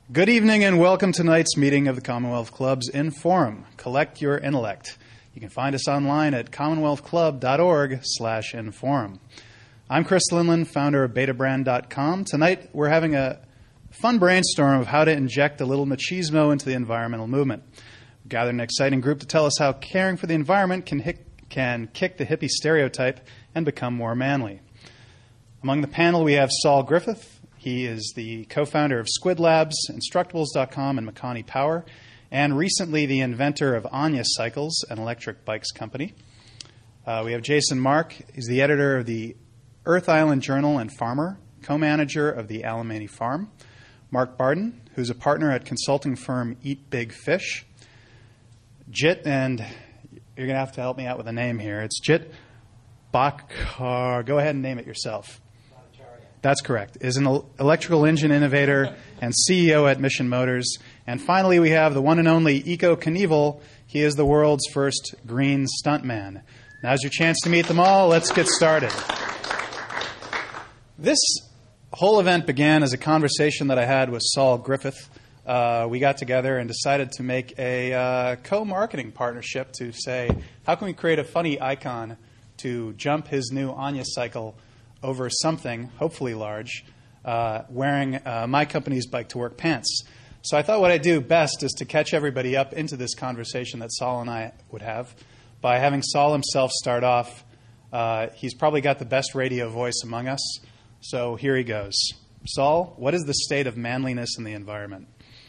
Good evening and welcome to tonight's meeting of the Commonwealth Club's Inforum. Collect your intellect. You can find us online at commonwealthclub.org/inforum. I'm Chris Linland, founder of betabrand.com. Tonight we're having a fun brainstorm of how to inject a little machismo into the environmental movement. We've gathered an exciting group to tell us how caring for the environment can kick the hippie stereotype and become more manly. Among the panel we have Saul Griffith. He is the co-founder of Squid Labs, Instructables.com, and Makani Power, and recently the inventor of Anya Cycles, an electric bikes company. We have Jason Mark. He's the editor of the Earth Island Journal and farmer, co-manager of the Alamany Farm. Mark Barden, who's a partner at consulting firm Eat Big Fish. Jit, and you're going to have to help me out with a name here. It's Jit Bakhar. Go ahead and name it yourself. That's correct. Is an electrical engine innovator and CEO at Mission Motors. And finally, we have the one and only Iko Knievel. He is the world's first green stuntman. Now's your chance to meet them all. Let's get started. This whole event began as a conversation that I had with Saul Griffith. We got together and decided to make a co-marketing partnership to say, how can we create a funny icon to jump his new Anya cycle over something, hopefully large, wearing my company's bike-to-work pants. So I thought what I'd do best is to catch everybody up into this conversation that Saul and I would have by having Saul himself start off. He's probably got the best radio voice among us, so here he goes. Saul, what is the state of manliness in the environment?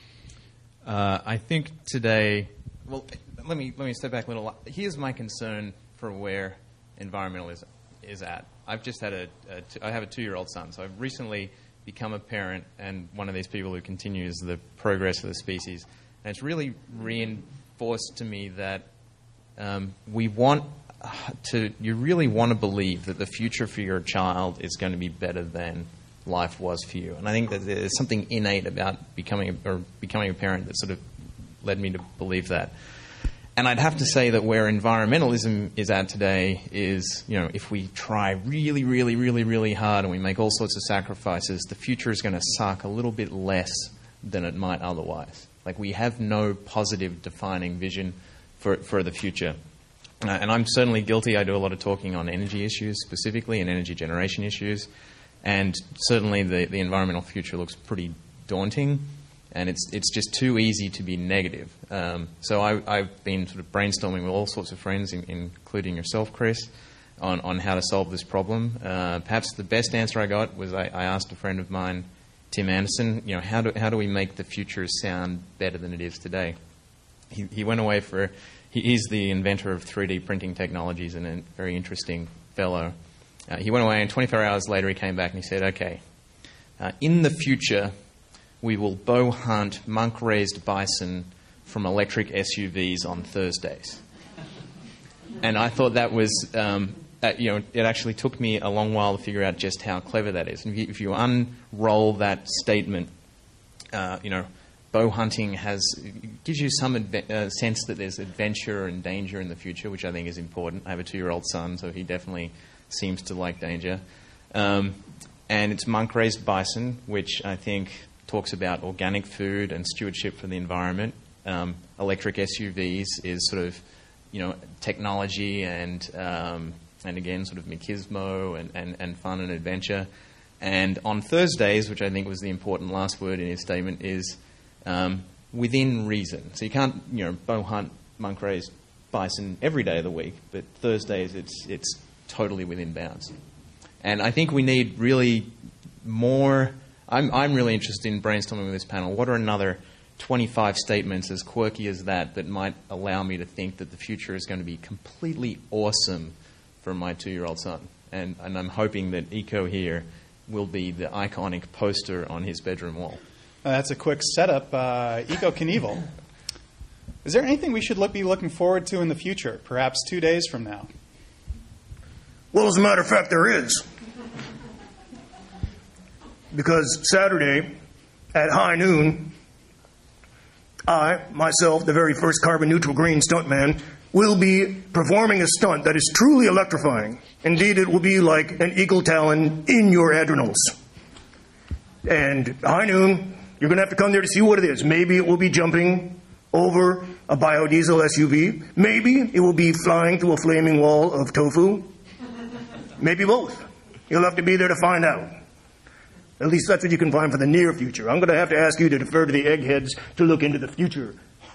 I think today, well, let me step back a little. Here's my concern for where environmentalism is at. I've just had I have a 2-year-old son, so I've recently become a parent and one of these people who continues the progress of the species. And it's really reinforced to me that you really want to believe that the future for your child is going to be better than life was for you. And I think that there's something innate about becoming a parent that sort of led me to believe that. And I'd have to say that where environmentalism is at today is, if we try really, really, really, really hard and we make all sorts of sacrifices, the future is going to suck a little bit less than it might otherwise. Like, we have no positive defining vision for the future. And I'm certainly guilty. I do a lot of talking on energy issues specifically and energy generation issues. And certainly the environmental future looks pretty daunting. And it's just too easy to be negative. So I've been sort of brainstorming with all sorts of friends, including yourself, Chris, on how to solve this problem. Perhaps the best answer I got was I asked a friend of mine, Tim Anderson, how do we make the future sound better than it is today? He went away he's the inventor of 3D printing technologies and a very interesting fellow. He went away and 24 hours later he came back and he said, okay, in the future, we will bow hunt monk-raised bison from electric SUVs on Thursdays. And I thought that was, it actually took me a long while to figure out just how clever that is. And if you unroll that statement, bow hunting gives you some sense that there's adventure and danger in the future, which I think is important. I have a 2-year-old son, so he definitely seems to like danger. And it's monk-raised bison, which I think talks about organic food and stewardship for the environment. Electric SUVs is sort of, technology and again, sort of machismo and fun and adventure. And on Thursdays, which I think was the important last word in his statement, is within reason. So you can't, bow hunt monk-raised bison every day of the week, but Thursdays it's totally within bounds. And I think we need really more. I'm really interested in brainstorming with this panel. What are another 25 statements as quirky as that might allow me to think that the future is going to be completely awesome for my 2-year-old son? And I'm hoping that Iko here will be the iconic poster on his bedroom wall. That's a quick setup. Iko Knievel. Is there anything we should be looking forward to in the future, perhaps 2 days from now? Well, as a matter of fact, there is. Because Saturday at high noon, I, myself, the very first carbon-neutral green stuntman, will be performing a stunt that is truly electrifying. Indeed, it will be like an eagle talon in your adrenals. And high noon, You're going to have to come there to see what it is. Maybe it will be jumping over a biodiesel SUV. Maybe it will be flying through a flaming wall of tofu. Maybe both. You'll have to be there to find out. At least that's what you can find for the near future. I'm going to have to ask you to defer to the eggheads to look into the future.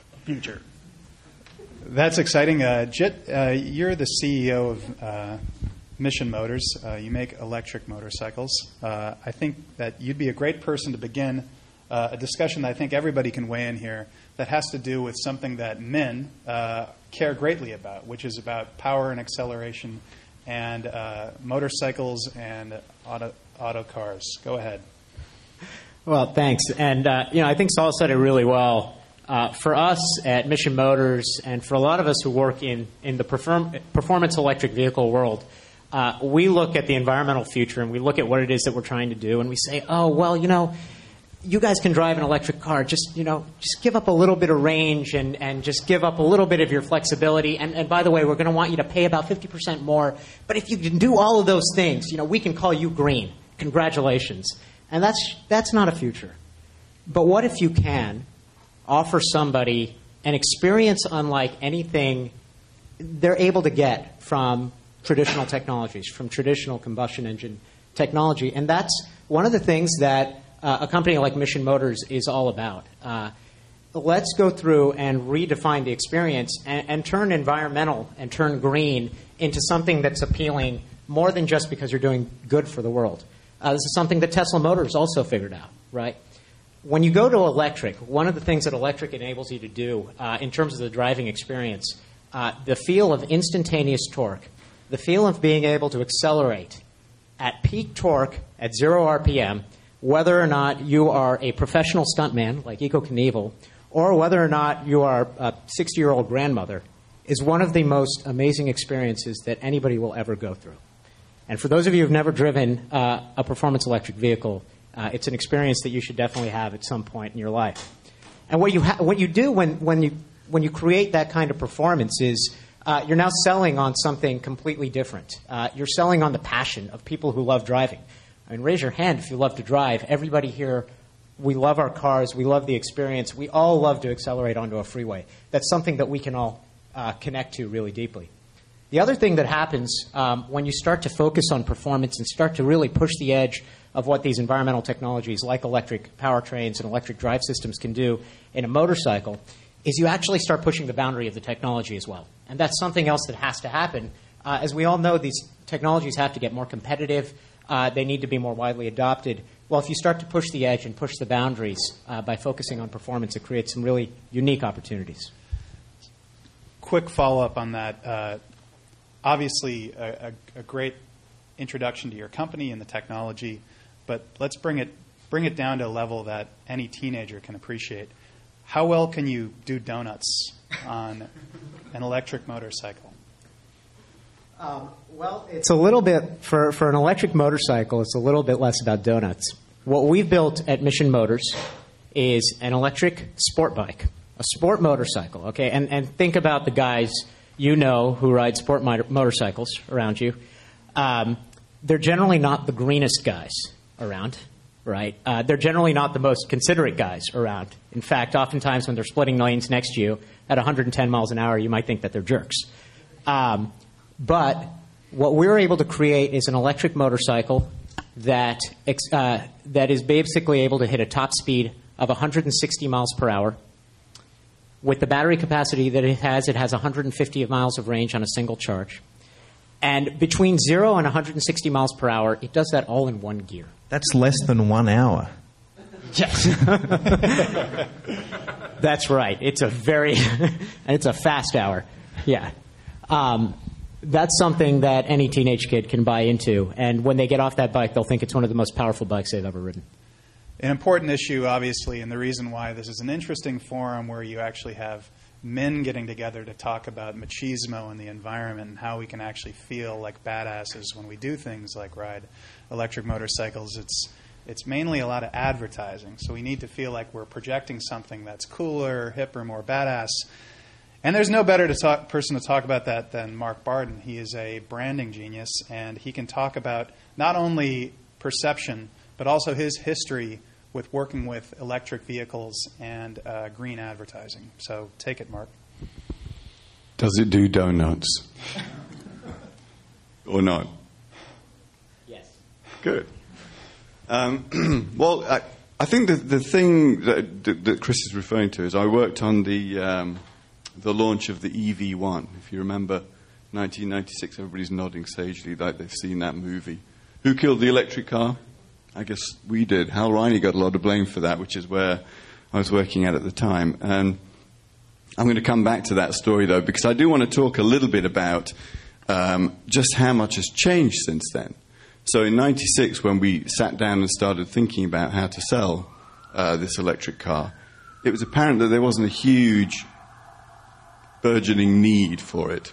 That's exciting. Jit, you're the CEO of Mission Motors. You make electric motorcycles. I think that you'd be a great person to begin a discussion that I think everybody can weigh in here that has to do with something that men care greatly about, which is about power and acceleration and motorcycles and auto cars. Go ahead. Well, thanks. And, I think Saul said it really well. For us at Mission Motors and for a lot of us who work in the performance electric vehicle world, we look at the environmental future and we look at what it is that we're trying to do and we say, oh, well, you guys can drive an electric car. Just give up a little bit of range and just give up a little bit of your flexibility. And by the way, we're going to want you to pay about 50% more. But if you can do all of those things, we can call you green. Congratulations. And that's not a future. But what if you can offer somebody an experience unlike anything they're able to get from traditional technologies, from traditional combustion engine technology? And that's one of the things that a company like Mission Motors is all about. Let's go through and redefine the experience and turn environmental and turn green into something that's appealing more than just because you're doing good for the world. This is something that Tesla Motors also figured out, right? When you go to electric, one of the things that electric enables you to do in terms of the driving experience, the feel of instantaneous torque, the feel of being able to accelerate at peak torque at 0 RPM, whether or not you are a professional stuntman like Eiko Knievel, or whether or not you are a 60-year-old grandmother, is one of the most amazing experiences that anybody will ever go through. And for those of you who've never driven a performance electric vehicle, it's an experience that you should definitely have at some point in your life. And what you do when you create that kind of performance is you're now selling on something completely different. You're selling on the passion of people who love driving. I mean, raise your hand if you love to drive. Everybody here, we love our cars. We love the experience. We all love to accelerate onto a freeway. That's something that we can all connect to really deeply. The other thing that happens when you start to focus on performance and start to really push the edge of what these environmental technologies like electric powertrains and electric drive systems can do in a motorcycle is you actually start pushing the boundary of the technology as well. And that's something else that has to happen. As we all know, these technologies have to get more competitive. They need to be more widely adopted. Well, if you start to push the edge and push the boundaries by focusing on performance, it creates some really unique opportunities. Quick follow-up on that. Obviously, a great introduction to your company and the technology, but let's bring it down to a level that any teenager can appreciate. How well can you do donuts on an electric motorcycle? Well, it's a little bit, for an electric motorcycle, it's a little bit less about donuts. What we've built at Mission Motors is an electric sport bike, a sport motorcycle, okay? And think about the guys you know who ride sport motorcycles around you. They're generally not the greenest guys around, right? They're generally not the most considerate guys around. In fact, oftentimes when they're splitting lanes next to you at 110 miles an hour, you might think that they're jerks. But what we're able to create is an electric motorcycle that is basically able to hit a top speed of 160 miles per hour. With the battery capacity that it has 150 miles of range on a single charge. And between 0 and 160 miles per hour, it does that all in one gear. That's less than 1 hour. Yes. That's right. It's a fast hour. Yeah. That's something that any teenage kid can buy into. And when they get off that bike, they'll think it's one of the most powerful bikes they've ever ridden. An important issue, obviously, and the reason why this is an interesting forum where you actually have men getting together to talk about machismo and the environment and how we can actually feel like badasses when we do things like ride electric motorcycles. It's mainly a lot of advertising, so we need to feel like we're projecting something that's cooler, hipper, more badass. And there's no better person to talk about that than Mark Barden. He is a branding genius, and he can talk about not only perception, but also his history with working with electric vehicles and green advertising. So take it, Mark. Does it do donuts? Or not? Yes. Good. Well, I think the thing that Chris is referring to is I worked on the launch of the EV1. If you remember, 1996, everybody's nodding sagely like they've seen that movie. Who killed the electric car? I guess we did. Hal Riney got a lot of blame for that, which is where I was working at the time. And I'm going to come back to that story, though, because I do want to talk a little bit about just how much has changed since then. So in 96, when we sat down and started thinking about how to sell this electric car, it was apparent that there wasn't a huge burgeoning need for it.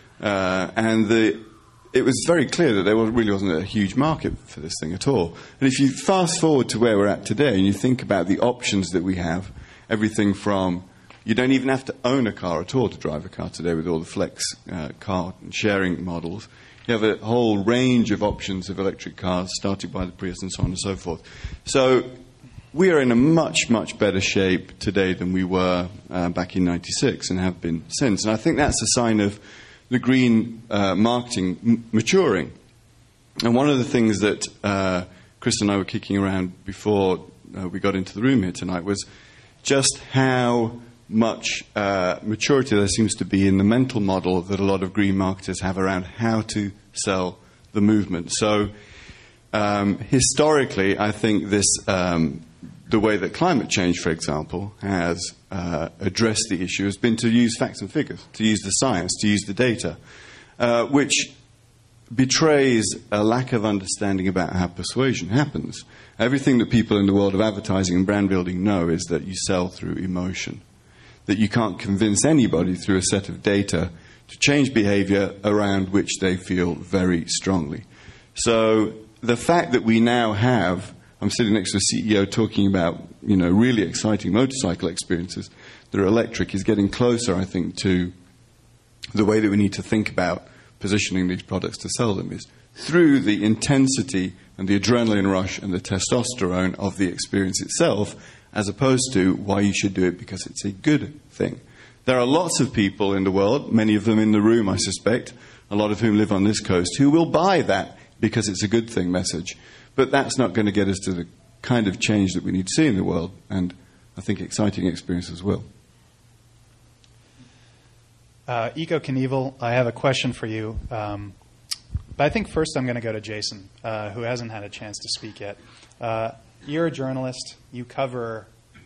It was very clear that there really wasn't a huge market for this thing at all. And if you fast forward to where we're at today and you think about the options that we have, everything from you don't even have to own a car at all to drive a car today with all the flex car sharing models. You have a whole range of options of electric cars, starting by the Prius and so on and so forth. So we are in a much, much better shape today than we were back in 96 and have been since. And I think that's a sign of the green marketing maturing. And one of the things that Chris and I were kicking around before we got into the room here tonight was just how much maturity there seems to be in the mental model that a lot of green marketers have around how to sell the movement. So historically, I think this the way that climate change, for example, has addressed the issue has been to use facts and figures, to use the science, to use the data, which betrays a lack of understanding about how persuasion happens. Everything that people in the world of advertising and brand building know is that you sell through emotion, that you can't convince anybody through a set of data to change behavior around which they feel very strongly. So the fact that we now have, I'm sitting next to a CEO talking about, really exciting motorcycle experiences that are electric, is getting closer, I think, to the way that we need to think about positioning these products to sell them, is through the intensity and the adrenaline rush and the testosterone of the experience itself, as opposed to why you should do it because it's a good thing. There are lots of people in the world, many of them in the room, I suspect, a lot of whom live on this coast, who will buy that because it's a good thing message. But that's not going to get us to the kind of change that we need to see in the world, and I think exciting experiences will. Eco Knievel, I have a question for you. But I think first I'm going to go to Jason, who hasn't had a chance to speak yet. You're a journalist. You cover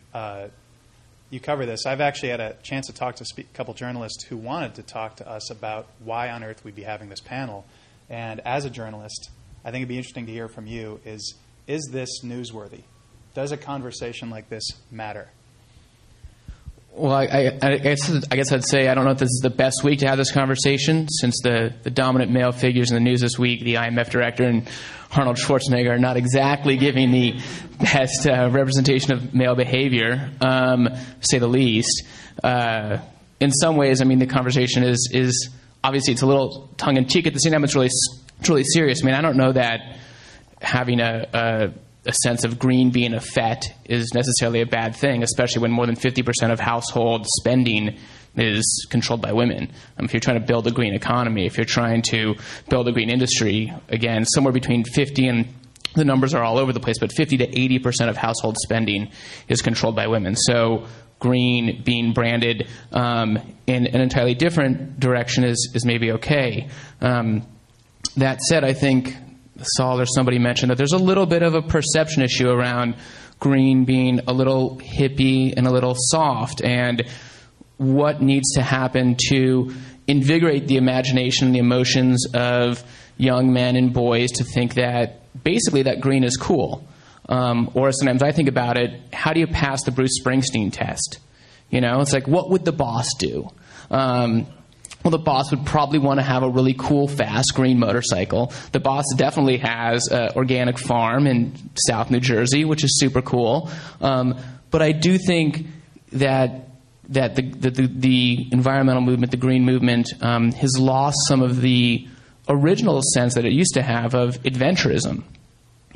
this. I've actually had a chance to talk to a couple journalists who wanted to talk to us about why on earth we'd be having this panel. And as a journalist, I think it'd be interesting to hear from you, is this newsworthy? Does a conversation like this matter? Well, I guess I'd say I don't know if this is the best week to have this conversation, since the dominant male figures in the news this week, the IMF director and Arnold Schwarzenegger, are not exactly giving the best representation of male behavior, to say the least. In some ways, I mean, the conversation is obviously it's a little tongue-in-cheek. At the same time, it's really serious. I mean, I don't know that having a sense of green being a fet is necessarily a bad thing, especially when more than 50% of household spending is controlled by women. If you're trying to build a green economy, if you're trying to build a green industry, again, somewhere between 50 and the numbers are all over the place, but 50 to 80% of household spending is controlled by women. So green being branded in an entirely different direction is maybe okay. That said, I think Saul or somebody mentioned that there's a little bit of a perception issue around green being a little hippie and a little soft, and what needs to happen to invigorate the imagination and the emotions of young men and boys to think that basically that green is cool. Or sometimes I think about it, how do you pass the Bruce Springsteen test? It's like, what would the boss do? Well, the boss would probably want to have a really cool, fast green motorcycle. The boss definitely has an organic farm in South New Jersey, which is super cool. But I do think that the environmental movement, the green movement, has lost some of the original sense that it used to have of adventurism.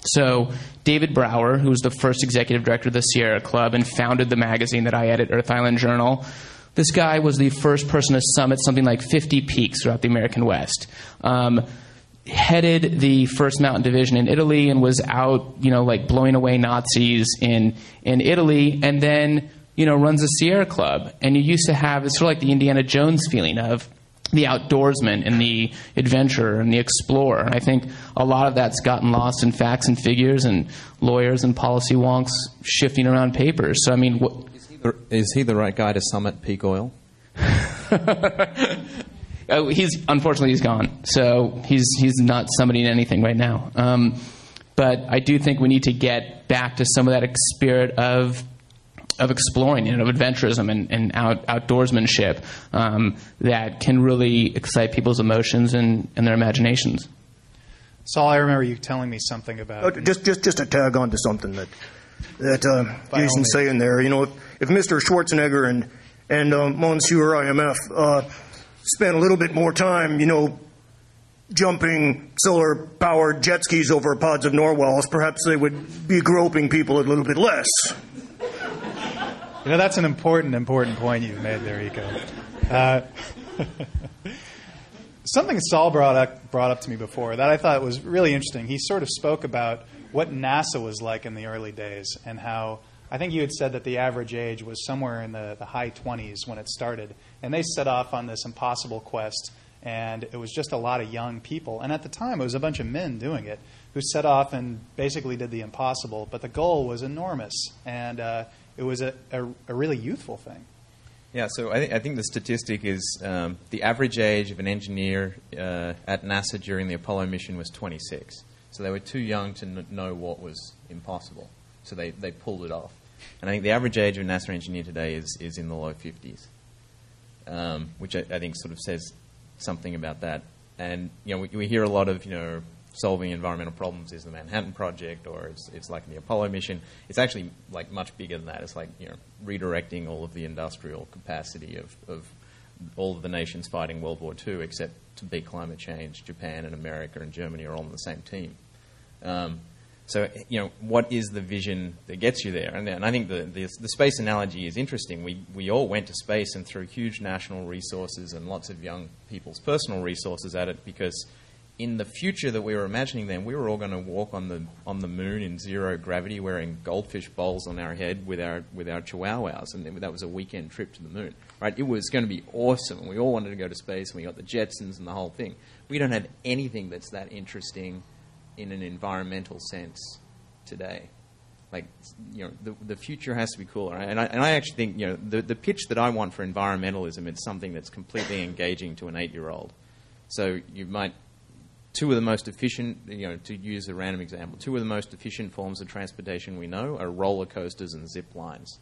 So David Brower, who was the first executive director of the Sierra Club and founded the magazine that I edit, Earth Island Journal, this guy was the first person to summit something like 50 peaks throughout the American West. Headed the First Mountain Division in Italy and was out, like blowing away Nazis in Italy, and then, runs the Sierra Club. And you used to have, it's sort of like the Indiana Jones feeling of the outdoorsman and the adventurer and the explorer. And I think a lot of that's gotten lost in facts and figures and lawyers and policy wonks shifting around papers. So, I mean, is he the right guy to summit peak oil? Unfortunately, he's gone. So he's not summiting anything right now. But I do think we need to get back to some of that spirit of exploring, of adventurism and outdoorsmanship that can really excite people's emotions and their imaginations. Saul, I remember you telling me something about... Just to tag on to something that Jason's saying there. If Mr. Schwarzenegger and Monsieur IMF spent a little bit more time, jumping solar-powered jet skis over pods of narwhals, perhaps they would be groping people a little bit less. That's an important point you've made there, Iko. Something Saul brought up to me before that I thought was really interesting. He sort of spoke about what NASA was like in the early days and how I think you had said that the average age was somewhere in the high 20s when it started. And they set off on this impossible quest, and it was just a lot of young people. And at the time, it was a bunch of men doing it who set off and basically did the impossible. But the goal was enormous, and it was a really youthful thing. Yeah, so I think the statistic is the average age of an engineer at NASA during the Apollo mission was 26. So they were too young to know what was impossible. So they pulled it off. And I think the average age of a NASA engineer today is in the low 50s, which I think sort of says something about that. And we hear a lot of solving environmental problems is the Manhattan Project, or it's like the Apollo mission. It's actually like much bigger than that. It's like redirecting all of the industrial capacity of all of the nations fighting World War II, except to beat climate change. Japan and America and Germany are all on the same team. So, what is the vision that gets you there? And I think the space analogy is interesting. We all went to space and threw huge national resources and lots of young people's personal resources at it because in the future that we were imagining then, we were all going to walk on the moon in zero gravity wearing goldfish bowls on our head with our chihuahuas, and that was a weekend trip to the moon. Right? It was going to be awesome. We all wanted to go to space, and we got the Jetsons and the whole thing. We don't have anything that's that interesting in an environmental sense today. Like, the future has to be cooler. And I actually think, the pitch that I want for environmentalism is something that's completely engaging to an 8-year-old. So you might, two of the most efficient, to use a random example, two of the most efficient forms of transportation we know are roller coasters and zip lines.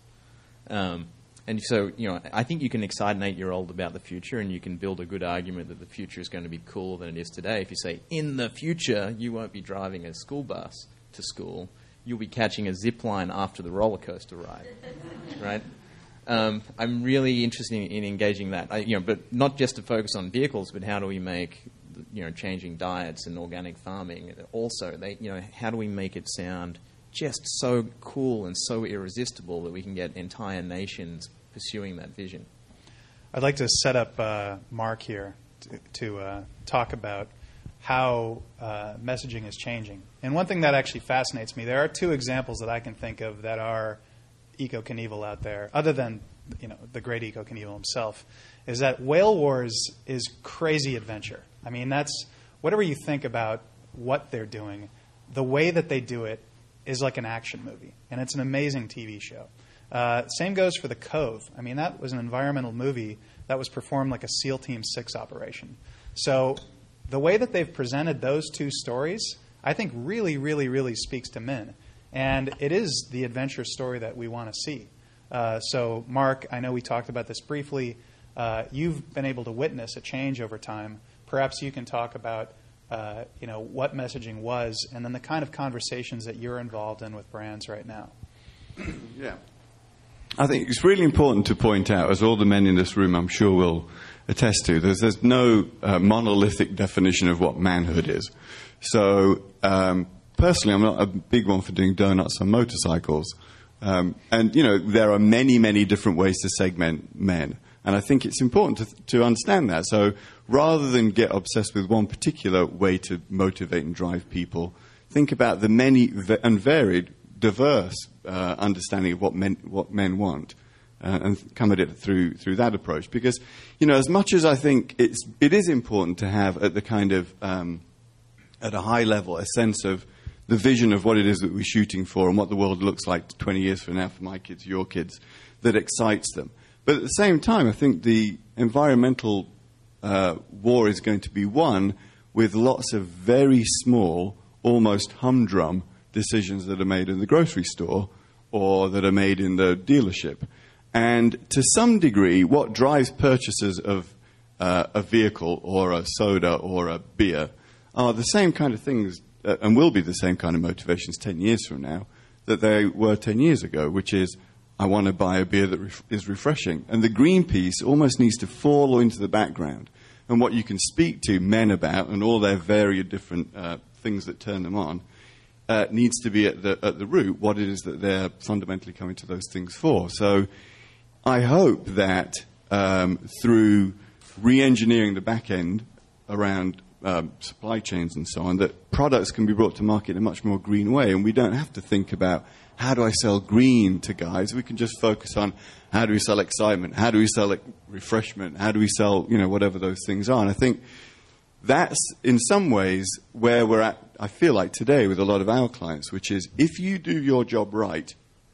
And so, I think you can excite an 8-year-old about the future, and you can build a good argument that the future is going to be cooler than it is today. If you say, in the future, you won't be driving a school bus to school, you'll be catching a zip line after the roller coaster ride, right? I'm really interested in engaging that, but not just to focus on vehicles, but how do we make, changing diets and organic farming. Also, how do we make it sound just so cool and so irresistible that we can get entire nations pursuing that vision? I'd like to set up Mark here to talk about how messaging is changing. And one thing that actually fascinates me, there are two examples that I can think of that are Iko Knievel out there, other than the great Iko Knievel himself, is that Whale Wars is crazy adventure. I mean, that's whatever you think about what they're doing, the way that they do it is like an action movie, and it's an amazing TV show. Same goes for The Cove. I mean, that was an environmental movie that was performed like a SEAL Team 6 operation. So the way that they've presented those two stories, I think really, really, really speaks to men. And it is the adventure story that we want to see. So, Mark, I know we talked about this briefly. You've been able to witness a change over time. Perhaps you can talk about what messaging was, and then the kind of conversations that you're involved in with brands right now. Yeah. I think it's really important to point out, as all the men in this room I'm sure will attest to, there's no monolithic definition of what manhood is. So personally, I'm not a big one for doing donuts on motorcycles. And, there are many, many different ways to segment men. And I think it's important to understand that. So rather than get obsessed with one particular way to motivate and drive people, think about the many and varied, diverse understanding of what men want. And come at it through that approach. Because, as much as I think it is important to have at the kind of, at a high level, a sense of the vision of what it is that we're shooting for and what the world looks like 20 years from now for my kids, your kids, that excites them. But at the same time, I think the environmental war is going to be won with lots of very small, almost humdrum decisions that are made in the grocery store or that are made in the dealership. And to some degree, what drives purchasers of a vehicle or a soda or a beer are the same kind of things, and will be the same kind of motivations 10 years from now that they were 10 years ago, which is, I want to buy a beer that is refreshing. And the green piece almost needs to fall into the background. And what you can speak to men about and all their varied different things that turn them on needs to be at the root what it is that they're fundamentally coming to those things for. So I hope that through re-engineering the back end around supply chains and so on, that products can be brought to market in a much more green way. And we don't have to think about how do I sell green to guys. We can just focus on how do we sell excitement, how do we sell refreshment, how do we sell, whatever those things are. And I think that's in some ways where we're at, I feel like today with a lot of our clients, which is if you do your job right,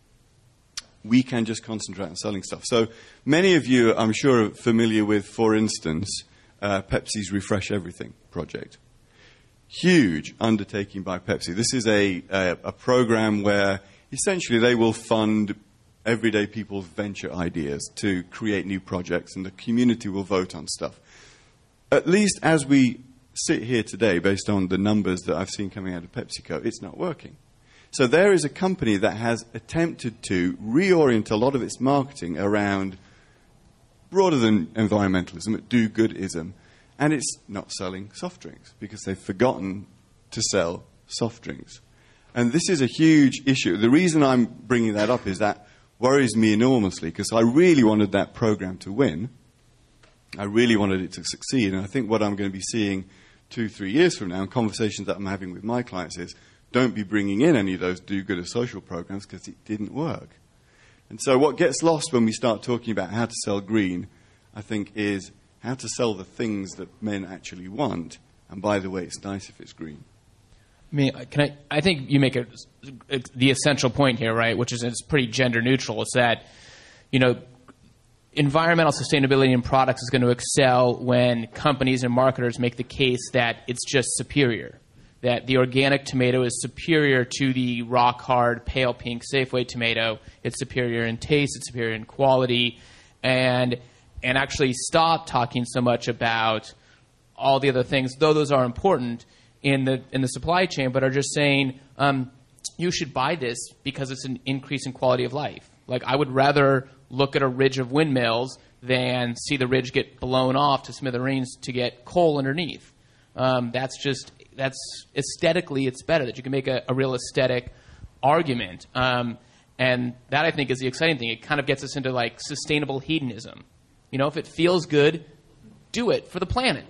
we can just concentrate on selling stuff. So many of you, I'm sure, are familiar with, for instance, Pepsi's Refresh Everything project. Huge undertaking by Pepsi. This is a program where essentially they will fund everyday people's venture ideas to create new projects, and the community will vote on stuff. At least as we sit here today, based on the numbers that I've seen coming out of PepsiCo, it's not working. So there is a company that has attempted to reorient a lot of its marketing around broader than environmentalism, do-goodism, and it's not selling soft drinks because they've forgotten to sell soft drinks. And this is a huge issue. The reason I'm bringing that up is that worries me enormously because I really wanted that program to win. I really wanted it to succeed. And I think what I'm going to be seeing 2-3 years from now in conversations that I'm having with my clients is don't be bringing in any of those do-good or social programs because it didn't work. And so what gets lost when we start talking about how to sell green, I think, is how to sell the things that men actually want. And by the way, it's nice if it's green. I think you make the essential point here, right, which is it's pretty gender neutral. It's that, environmental sustainability in products is going to excel when companies and marketers make the case that it's just superior, that the organic tomato is superior to the rock-hard, pale pink Safeway tomato. It's superior in taste, it's superior in quality, and actually stop talking so much about all the other things, though those are important in the supply chain, but are just saying you should buy this because it's an increase in quality of life. Like, I would rather look at a ridge of windmills than see the ridge get blown off to smithereens to get coal underneath. That's aesthetically, it's better that you can make a real aesthetic argument. And that, I think, is the exciting thing. It kind of gets us into, sustainable hedonism. If it feels good, do it for the planet.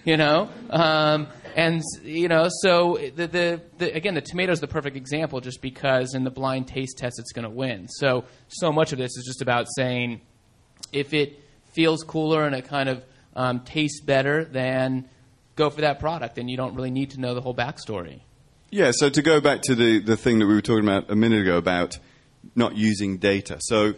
So again, the tomato is the perfect example just because in the blind taste test it's going to win. So much of this is just about saying if it feels cooler and it kind of tastes better, then go for that product, and you don't really need to know the whole backstory. Yeah, so to go back to the thing that we were talking about a minute ago about not using data. So,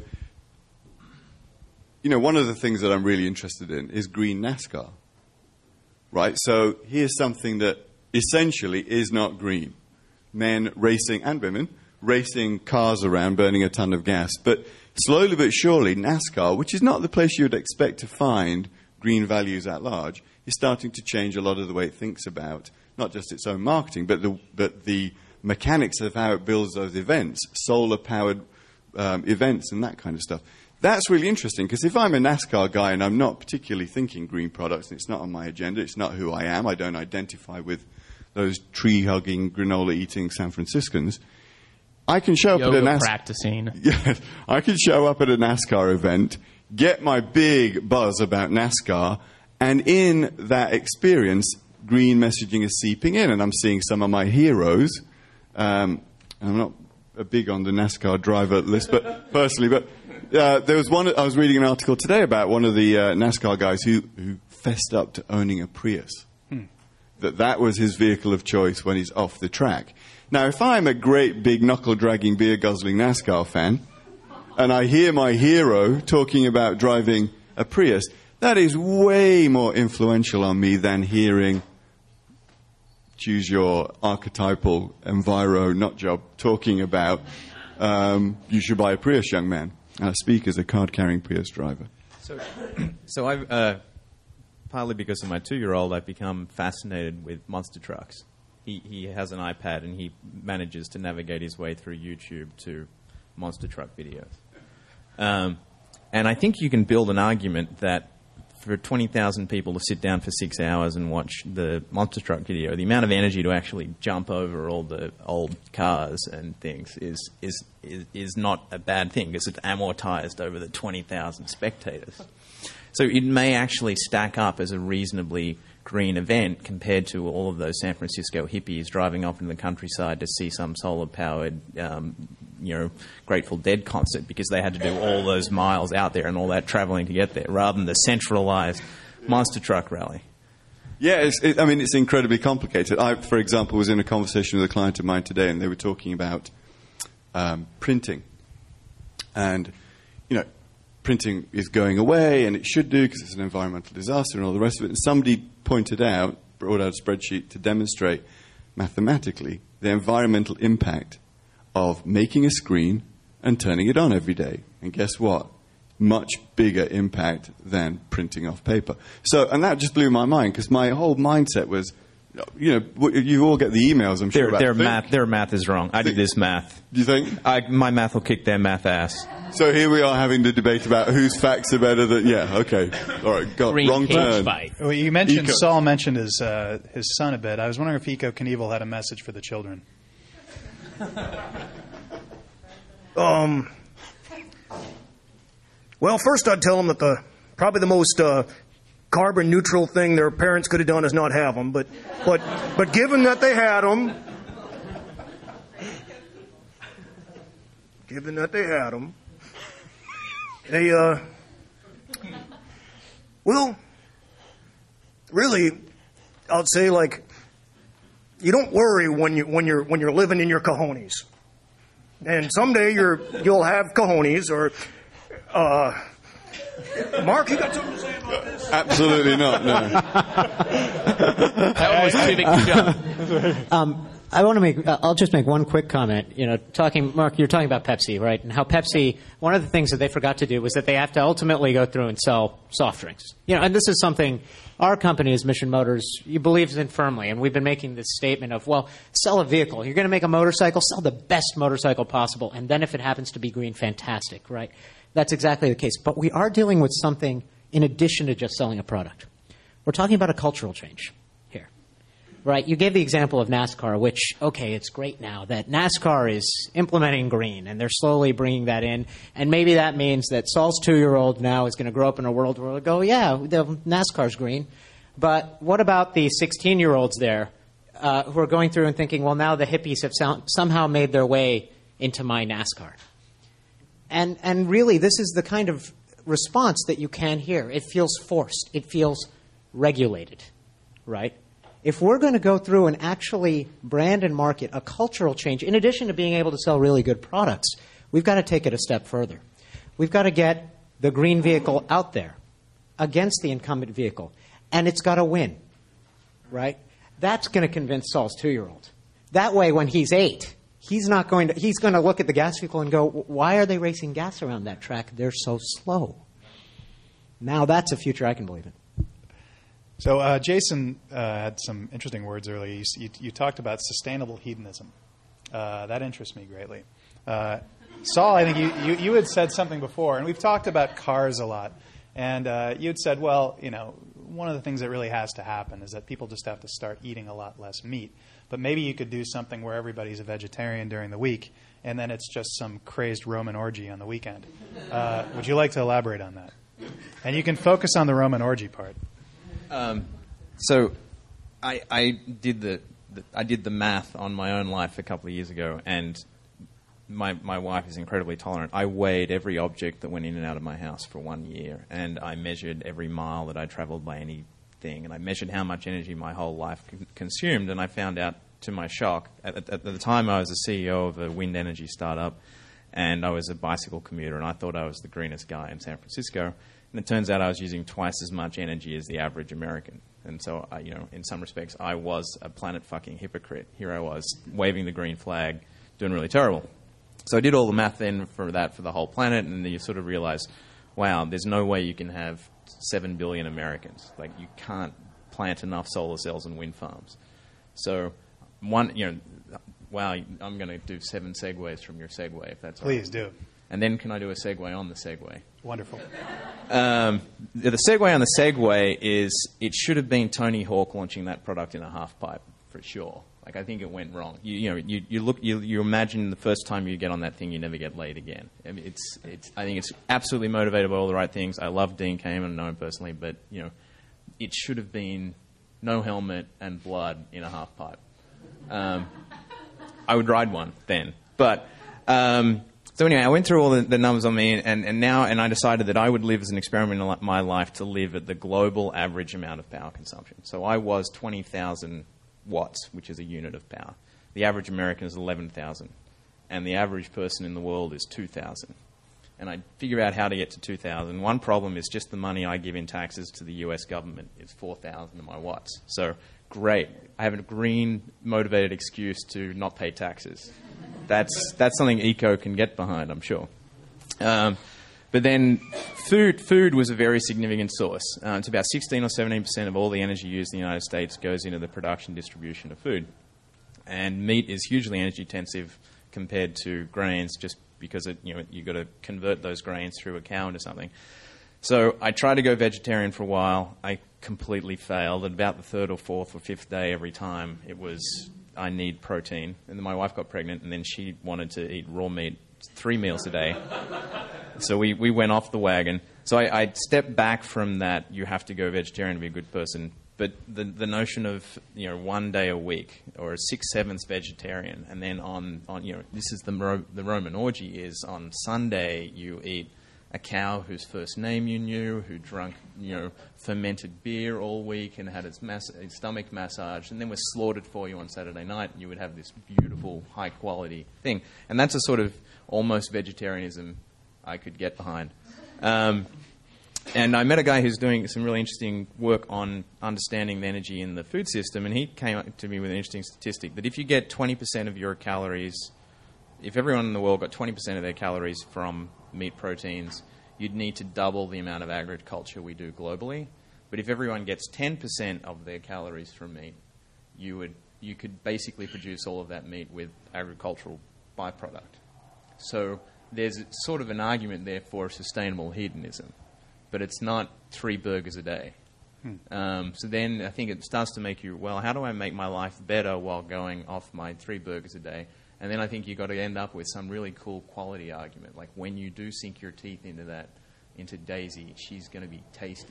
one of the things that I'm really interested in is green NASCAR. Right, so here's something that essentially is not green. Men racing, and women, racing cars around, burning a ton of gas. But slowly but surely, NASCAR, which is not the place you would expect to find green values at large, is starting to change a lot of the way it thinks about not just its own marketing, but the mechanics of how it builds those events, solar-powered events and that kind of stuff. That's really interesting, because if I'm a NASCAR guy and I'm not particularly thinking green products, and it's not on my agenda, it's not who I am, I don't identify with those tree-hugging, granola-eating San Franciscans. I can show up at Yoga practicing. Yes, I can show up at a NASCAR event, get my big buzz about NASCAR, and in that experience, green messaging is seeping in, and I'm seeing some of my heroes. I'm not big on the NASCAR driver list, but personally, but there was one. I was reading an article today about one of the NASCAR guys who fessed up to owning a Prius. That was his vehicle of choice when he's off the track. Now, if I'm a great big knuckle-dragging, beer-guzzling NASCAR fan, and I hear my hero talking about driving a Prius, that is way more influential on me than hearing, choose your archetypal enviro nut job, talking about you should buy a Prius, young man. And I speak as a card-carrying Prius driver. So I've, partly because of my 2-year-old, I've become fascinated with monster trucks. He has an iPad and he manages to navigate his way through YouTube to monster truck videos. And I think you can build an argument that for 20,000 people to sit down for 6 hours and watch the monster truck video, the amount of energy to actually jump over all the old cars and things is not a bad thing because it's amortized over the 20,000 spectators. So it may actually stack up as a reasonably green event compared to all of those San Francisco hippies driving off in the countryside to see some solar-powered, Grateful Dead concert because they had to do all those miles out there and all that traveling to get there, rather than the centralized monster truck rally. Yeah, it's incredibly complicated. I, for example, was in a conversation with a client of mine today, and they were talking about printing. And, printing is going away, and it should do because it's an environmental disaster and all the rest of it. And somebody brought out a spreadsheet to demonstrate mathematically the environmental impact of making a screen and turning it on every day. And guess what? Much bigger impact than printing off paper. So, and that just blew my mind because my whole mindset was, you all get the emails, I'm sure. Their math is wrong. I did this math. Do you think? My math will kick their math ass. So here we are having the debate about whose facts are better than... Yeah, okay. All right, wrong turn. Well, you mentioned, Saul mentioned his son a bit. I was wondering if Eco Knievel had a message for the children. Well, first I'd tell them that probably the most carbon neutral thing their parents could have done is not have them. But given that they had them, they well, really, I'd say you don't worry when you're living in your cojones. And someday you'll have cojones, or Mark, you got something to say about this? Absolutely not. No. That was too big to jump. I'll just make one quick comment. Mark, you're talking about Pepsi, right? And how Pepsi, one of the things that they forgot to do was that they have to ultimately go through and sell soft drinks. And this is something our company as Mission Motors believes in firmly. And we've been making this statement of, well, sell a vehicle. You're going to make a motorcycle, sell the best motorcycle possible. And then if it happens to be green, fantastic, right? That's exactly the case. But we are dealing with something in addition to just selling a product. We're talking about a cultural change here, right? You gave the example of NASCAR, which, okay, it's great now that NASCAR is implementing green, and they're slowly bringing that in. And maybe that means that Saul's 2-year-old now is going to grow up in a world where we'll go, yeah, the NASCAR's green. But what about the 16-year-olds there who are going through and thinking, well, now the hippies have somehow made their way into my NASCAR? And really, this is the kind of response that you can hear. It feels forced. It feels regulated, right? If we're going to go through and actually brand and market a cultural change, in addition to being able to sell really good products, we've got to take it a step further. We've got to get the green vehicle out there against the incumbent vehicle, and it's got to win, right? That's going to convince Saul's 2-year-old. That way, when he's 8, he's going to look at the gas vehicle and go, why are they racing gas around that track? They're so slow. Now that's a future I can believe in. So Jason had some interesting words earlier. You talked about sustainable hedonism. That interests me greatly. Saul, I think you had said something before, and we've talked about cars a lot. And you had said, well, one of the things that really has to happen is that people just have to start eating a lot less meat. But maybe you could do something where everybody's a vegetarian during the week, and then it's just some crazed Roman orgy on the weekend. Would you like to elaborate on that? And you can focus on the Roman orgy part. So I did the math on my own life a couple of years ago, and my wife is incredibly tolerant. I weighed every object that went in and out of my house for 1 year, and I measured every mile that I traveled by anything, and I measured how much energy my whole life consumed, and I found out, to my shock, at the time I was the CEO of a wind energy startup, and I was a bicycle commuter, and I thought I was the greenest guy in San Francisco, and it turns out I was using twice as much energy as the average American. And so, in some respects, I was a planet-fucking hypocrite. Here I was, waving the green flag, doing really terrible. So I did all the math then for the whole planet, and then you sort of realize, wow, there's no way you can have 7 billion Americans. Like, you can't plant enough solar cells and wind farms. So, wow, I'm going to do 7 segues from your segue, if that's all right. Please do. And then can I do a segue on the segue? Wonderful. The segue on the segue is it should have been Tony Hawk launching that product in a half pipe, for sure. Like, I think it went wrong. You imagine the first time you get on that thing, you never get laid again. I mean, I think it's absolutely motivated by all the right things. I love Dean Kamen, know him personally, but it should have been no helmet and blood in a half pipe. I would ride one then, but. So anyway, I went through all the numbers on me, and I decided that I would live as an experiment in my life to live at the global average amount of power consumption. So I was 20,000 watts, which is a unit of power. The average American is 11,000, and the average person in the world is 2,000. And I figure out how to get to 2,000. One problem is just the money I give in taxes to the U.S. government is 4,000 of my watts. So great, I have a green motivated excuse to not pay taxes. That's something eco can get behind, I'm sure. But then food was a very significant source. It's about 16 or 17% of all the energy used in the United States goes into the production distribution of food. And meat is hugely energy intensive compared to grains, just because you've got to convert those grains through a cow into something. So I tried to go vegetarian for a while. I completely failed. At about the third or fourth or fifth day every time, it was, I need protein. And then my wife got pregnant, and then she wanted to eat raw meat 3 meals a day. So we went off the wagon. So I stepped back from that, you have to go vegetarian to be a good person. But the notion of 1 day a week or a 6/7 vegetarian, and then on this is the Roman orgy is on Sunday you eat a cow whose first name you knew, who drank fermented beer all week and had its stomach massaged, and then was slaughtered for you on Saturday night, and you would have this beautiful high quality thing. And that's a sort of almost vegetarianism I could get behind. And I met a guy who's doing some really interesting work on understanding the energy in the food system, and he came up to me with an interesting statistic that if you get 20% of your calories, if everyone in the world got 20% of their calories from meat proteins, you'd need to double the amount of agriculture we do globally. But if everyone gets 10% of their calories from meat, you could basically produce all of that meat with agricultural byproduct. So there's sort of an argument there for sustainable hedonism. But it's not 3 burgers a day. So then I think it starts to make you, well, how do I make my life better while going off my 3 burgers a day? And then I think you've got to end up with some really cool quality argument. Like when you do sink your teeth into Daisy, she's going to be tasty.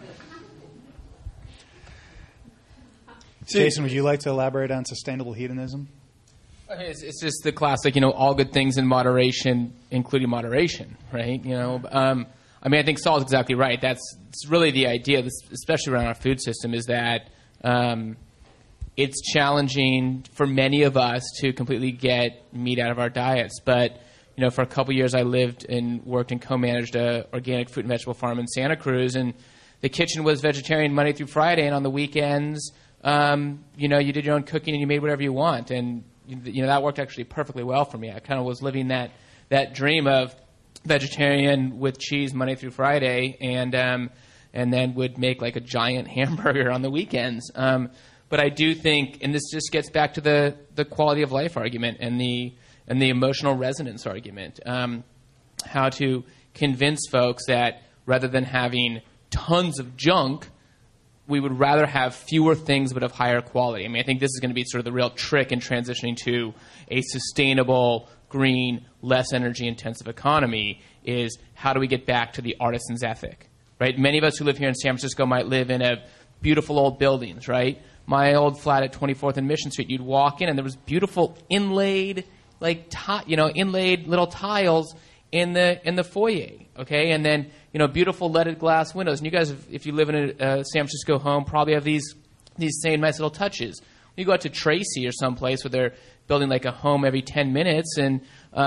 Jason, would you like to elaborate on sustainable hedonism? It's just the classic, all good things in moderation, including moderation, right? I think Saul's exactly right. It's really the idea, especially around our food system, is that it's challenging for many of us to completely get meat out of our diets. But, for a couple years I lived and worked and co-managed an organic fruit and vegetable farm in Santa Cruz, and the kitchen was vegetarian Monday through Friday, and on the weekends, you did your own cooking and you made whatever you want. And, that worked actually perfectly well for me. I kind of was living that dream of vegetarian with cheese Monday through Friday, and then would make like a giant hamburger on the weekends. But I do think, and this just gets back to the quality of life argument and the emotional resonance argument, how to convince folks that rather than having tons of junk, we would rather have fewer things but of higher quality. I mean, I think this is going to be sort of the real trick in transitioning to a sustainable, green, less energy-intensive economy is how do we get back to the artisan's ethic, right? Many of us who live here in San Francisco might live in a beautiful old buildings, right? My old flat at 24th and Mission Street, you'd walk in and there was beautiful inlaid, inlaid little tiles in the foyer, okay? And then, beautiful leaded glass windows. And you guys, if you live in a San Francisco home, probably have these same nice little touches. You go out to Tracy or someplace where they're building like a home every 10 minutes and,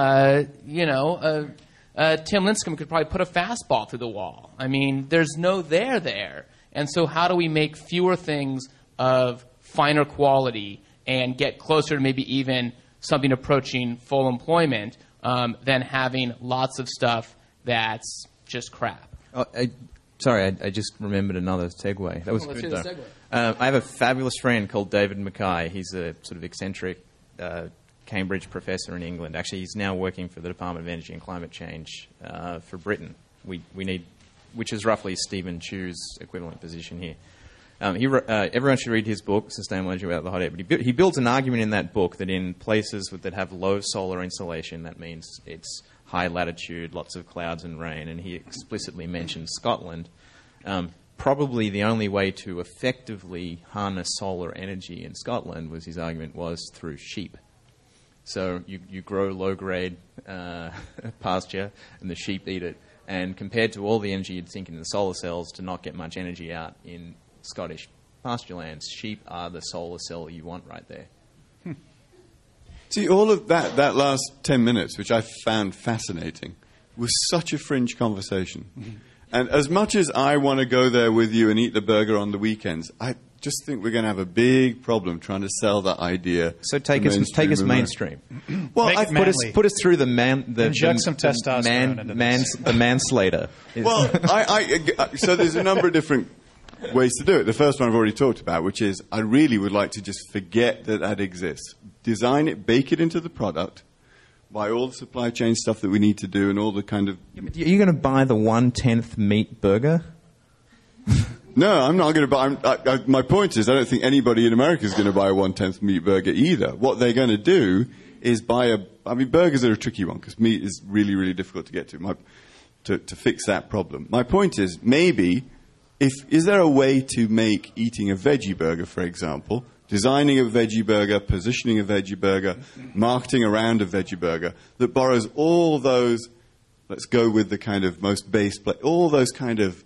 Tim Lincecum could probably put a fastball through the wall. I mean, there's no there. And so how do we make fewer things of finer quality and get closer to maybe even something approaching full employment than having lots of stuff that's just crap? Oh, I just remembered another segue. That was let's good, hear though. the segue. I have a fabulous friend called David Mackay. He's a sort of eccentric Cambridge professor in England. Actually, he's now working for the Department of Energy and Climate Change for Britain. We need, which is roughly Stephen Chew's equivalent position here. Everyone should read his book, Sustainable Energy Without the Hot Air. But he builds an argument in that book that in places that have low solar insolation, that means it's high latitude, lots of clouds and rain, and he explicitly mentioned Scotland. Probably the only way to effectively harness solar energy in Scotland, was his argument, was through sheep. So you grow low-grade pasture, and the sheep eat it. And compared to all the energy you'd sink into the solar cells to not get much energy out in Scottish pasture lands, sheep are the solar cell you want right there. See, all of that last 10 minutes, which I found fascinating, was such a fringe conversation. Mm-hmm. And as much as I want to go there with you and eat the burger on the weekends, I just think we're going to have a big problem trying to sell that idea. So take us mainstream. Well, put us through inject some testosterone into the manslater. Well, so there's a number of different ways to do it. The first one I've already talked about, which is I really would like to just forget that exists. Design it, bake it into the product, buy all the supply chain stuff that we need to do and all the kind of... Are you going to buy the 1/10 meat burger? No, I'm not going to buy... my point is I don't think anybody in America is going to buy a 1/10 meat burger either. What they're going to do is buy burgers are a tricky one because meat is really, really difficult to get to fix that problem. My point is maybe... Is there a way to make eating a veggie burger, for example, designing a veggie burger, positioning a veggie burger, marketing around a veggie burger, that borrows all those, let's go with the kind of most base, all those kind of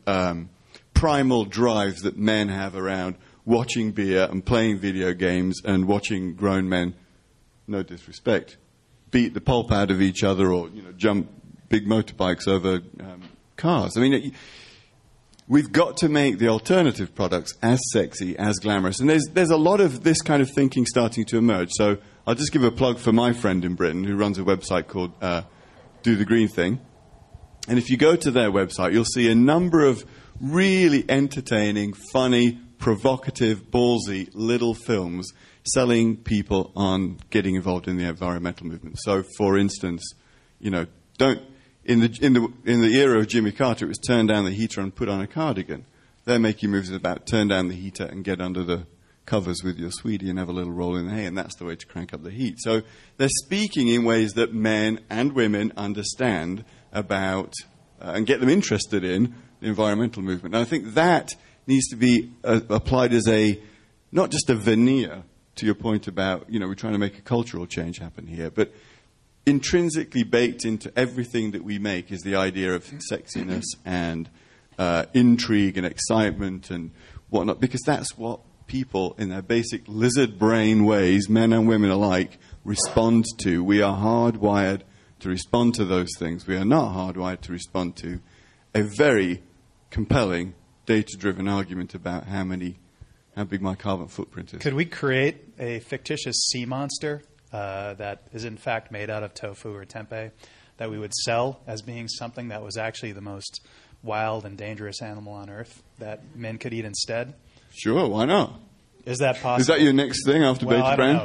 primal drives that men have around watching beer and playing video games and watching grown men, no disrespect, beat the pulp out of each other or jump big motorbikes over cars. I mean... We've got to make the alternative products as sexy, as glamorous. And there's a lot of this kind of thinking starting to emerge. So I'll just give a plug for my friend in Britain who runs a website called Do the Green Thing. And if you go to their website, you'll see a number of really entertaining, funny, provocative, ballsy little films selling people on getting involved in the environmental movement. So, for instance, don't... In the era of Jimmy Carter, it was turn down the heater and put on a cardigan. They're making moves about turn down the heater and get under the covers with your sweetie and have a little roll in the hay, and that's the way to crank up the heat. So they're speaking in ways that men and women understand about and get them interested in the environmental movement. And I think that needs to be applied as not just a veneer, to your point about, we're trying to make a cultural change happen here, but intrinsically baked into everything that we make is the idea of sexiness and intrigue and excitement and whatnot, because that's what people in their basic lizard brain ways, men and women alike, respond to. We are hardwired to respond to those things. We are not hardwired to respond to a very compelling, data-driven argument about how big my carbon footprint is. Could we create a fictitious sea monster that is in fact made out of tofu or tempeh that we would sell as being something that was actually the most wild and dangerous animal on Earth that men could eat instead? Sure, why not? Is that possible? Is that your next thing after Beta Brand?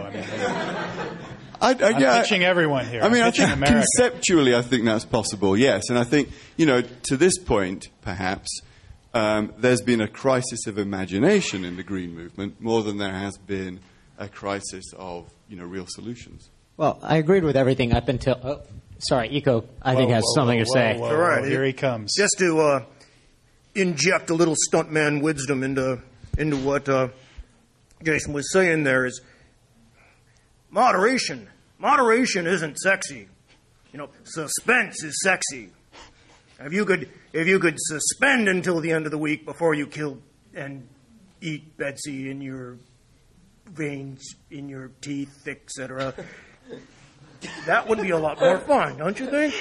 I don't know. I'm pitching everyone here. I think America. Conceptually, I think that's possible, yes. And I think, to this point, perhaps, there's been a crisis of imagination in the green movement more than there has been a crisis of real solutions. Well, I agreed with everything up until. Eco, I think has something to say. All right, Here he comes. Just to inject a little stuntman wisdom into what Jason was saying there is moderation. Moderation isn't sexy. Suspense is sexy. If you could suspend until the end of the week before you kill and eat Betsy in your veins, in your teeth, etc., that would be a lot more fun, don't you think?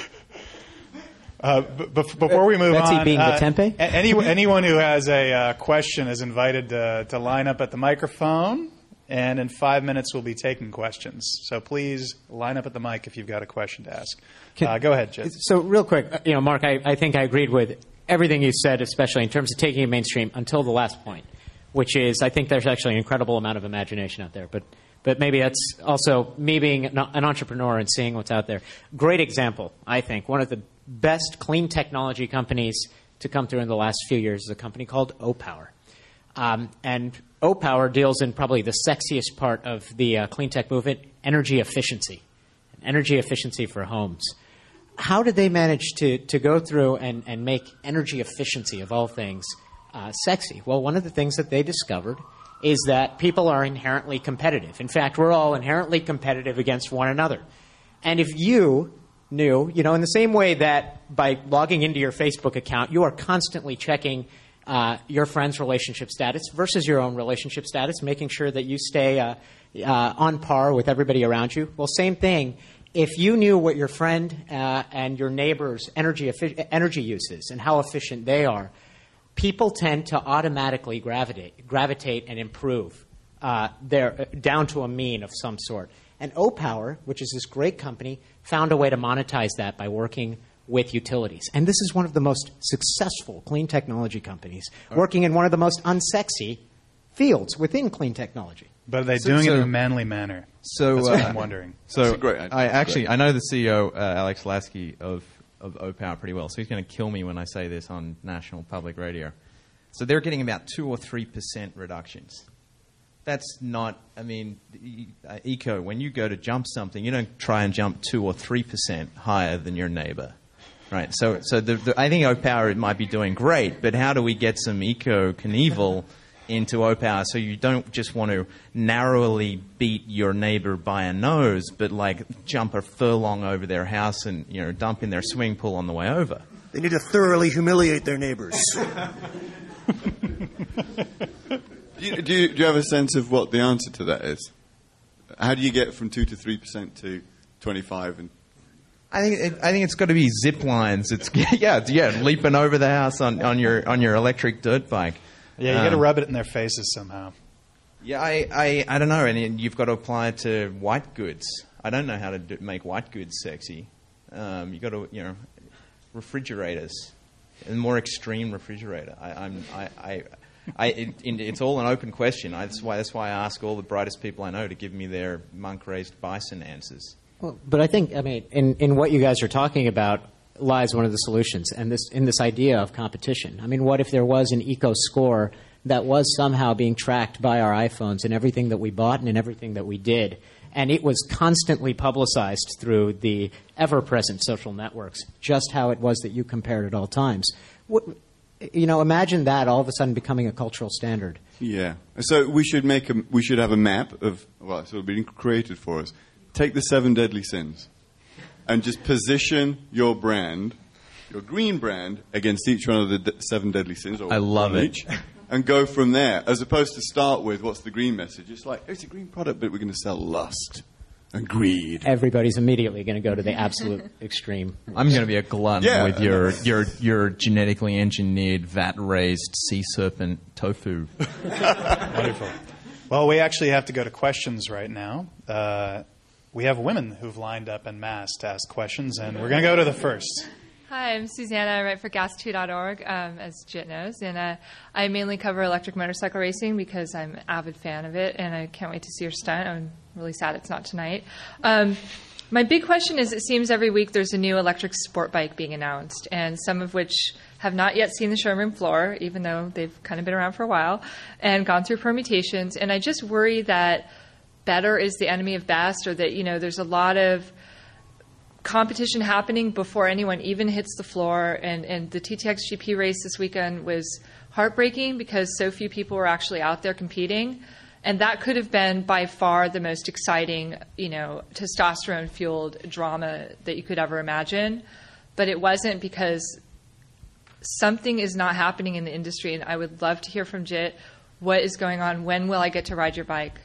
Before we move Betsy on, being the tempeh? anyone who has a question is invited to line up at the microphone, and in 5 minutes we'll be taking questions. So please line up at the mic if you've got a question to ask. Go ahead, Jed. So real quick, Mark, I think I agreed with everything you said, especially in terms of taking it mainstream until the last point, which is I think there's actually an incredible amount of imagination out there. But maybe that's also me being an entrepreneur and seeing what's out there. Great example, I think. One of the best clean technology companies to come through in the last few years is a company called O-Power. And O-Power deals in probably the sexiest part of the clean tech movement, energy efficiency. Energy efficiency for homes. How did they manage to go through and make energy efficiency, of all things, sexy? Well, one of the things that they discovered is that people are inherently competitive. In fact, we're all inherently competitive against one another. And if you knew, in the same way that by logging into your Facebook account, you are constantly checking your friend's relationship status versus your own relationship status, making sure that you stay on par with everybody around you. Well, same thing. If you knew what your friend and your neighbor's energy use is and how efficient they are, people tend to automatically gravitate and improve down to a mean of some sort. And O-Power, which is this great company, found a way to monetize that by working with utilities. And this is one of the most successful clean technology companies, working in one of the most unsexy fields within clean technology. But are they doing it in a manly manner? That's what I'm wondering. So great idea. I know the CEO, Alex Lasky, of O-Power pretty well, so he's going to kill me when I say this on national public radio. So they're getting about 2 or 3% reductions. That's not, Eco, when you go to jump something, you don't try and jump 2 or 3% higher than your neighbor. Right, so I think O-Power might be doing great, but how do we get some Eco Knievel into O-Power so you don't just want to narrowly beat your neighbor by a nose, but jump a furlong over their house and dump in their swimming pool on the way over? They need to thoroughly humiliate their neighbors. Do you have a sense of what the answer to that is? How do you get from 2 to 3% to 25 and? I think it's got to be zip lines. It's leaping over the house on your electric dirt bike. Yeah, you got to rub it in their faces somehow. Yeah, I don't know, and you've got to apply it to white goods. I don't know how to make white goods sexy. You got to refrigerators, a more extreme refrigerator. It's all an open question. That's why I ask all the brightest people I know to give me their monk-raised bison answers. Well, but I think, in what you guys are talking about lies one of the solutions, and in this idea of competition. What if there was an eco score that was somehow being tracked by our iPhones and everything that we bought and in everything that we did, and it was constantly publicized through the ever-present social networks, just how it was that you compared at all times? Imagine that all of a sudden becoming a cultural standard. Yeah. So we should have a map of, it's been created for us. Take the 7 deadly sins and just position your brand, your green brand, against each one of the 7 deadly sins. Or I love it. Each, and go from there, as opposed to start with what's the green message. It's it's a green product, but we're going to sell lust and greed. Everybody's immediately going to go to the absolute extreme. I'm going to be a glutton with your genetically engineered, vat-raised sea serpent tofu. Wonderful. Well, we actually have to go to questions right now. We have women who've lined up en masse to ask questions, and we're going to go to the first. Hi, I'm Susanna. I write for Gas2.org, as Jit knows, and I mainly cover electric motorcycle racing because I'm an avid fan of it, and I can't wait to see your stunt. I'm really sad it's not tonight. My big question is, it seems every week there's a new electric sport bike being announced, and some of which have not yet seen the showroom floor, even though they've kind of been around for a while, and gone through permutations. And I just worry that better is the enemy of best, or that, there's a lot of competition happening before anyone even hits the floor. And the TTX GP race this weekend was heartbreaking because so few people were actually out there competing. And that could have been by far the most exciting, testosterone-fueled drama that you could ever imagine. But it wasn't, because something is not happening in the industry. And I would love to hear from Jit. What is going on? When will I get to ride your bike?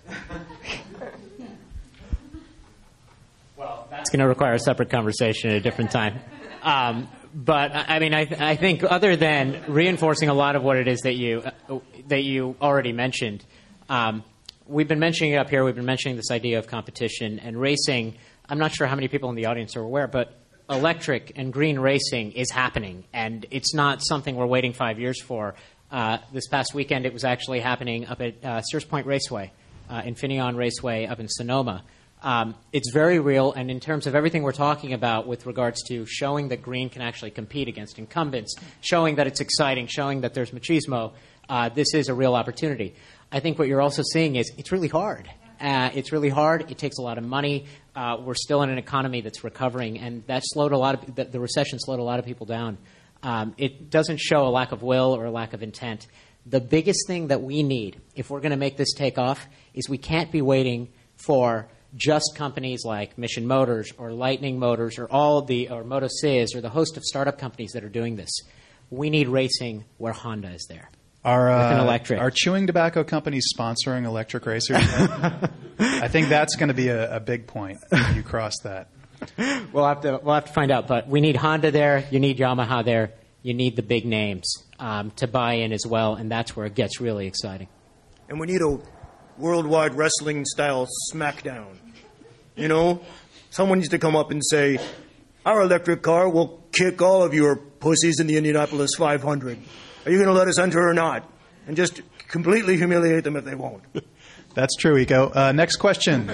Well, that's going to require a separate conversation at a different time. But I think other than reinforcing a lot of what it is that you already mentioned, we've been mentioning it up here. We've been mentioning this idea of competition and racing. I'm not sure how many people in the audience are aware, but electric and green racing is happening, and it's not something we're waiting 5 years for. This past weekend, it was actually happening up at Sears Point Raceway, Infineon Raceway up in Sonoma. It's very real, and in terms of everything we're talking about with regards to showing that green can actually compete against incumbents, showing that it's exciting, showing that there's machismo, this is a real opportunity. I think what you're also seeing is it's really hard. It's really hard. It takes a lot of money. We're still in an economy that's recovering, and that slowed the recession slowed a lot of people down. It doesn't show a lack of will or a lack of intent. The biggest thing that we need, if we're going to make this take off, is we can't be waiting for just companies like Mission Motors or Lightning Motors or or MotoSys or the host of startup companies that are doing this. We need racing where Honda is there. Are chewing tobacco companies sponsoring electric racers? I think that's going to be a big point when you cross that. We'll have to find out. But we need Honda there. You need Yamaha there. You need the big names to buy in as well, and that's where it gets really exciting. And we need a worldwide wrestling-style smackdown. Someone needs to come up and say, our electric car will kick all of your pussies in the Indianapolis 500. Are you going to let us enter or not? And just completely humiliate them if they won't. That's true, Eco. Next question.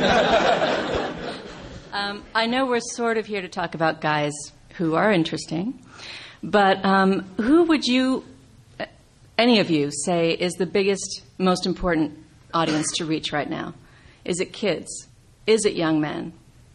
I know we're sort of here to talk about guys who are interesting, but who would any of you, say is the biggest, most important audience to reach right now? Is it kids? Is it young men?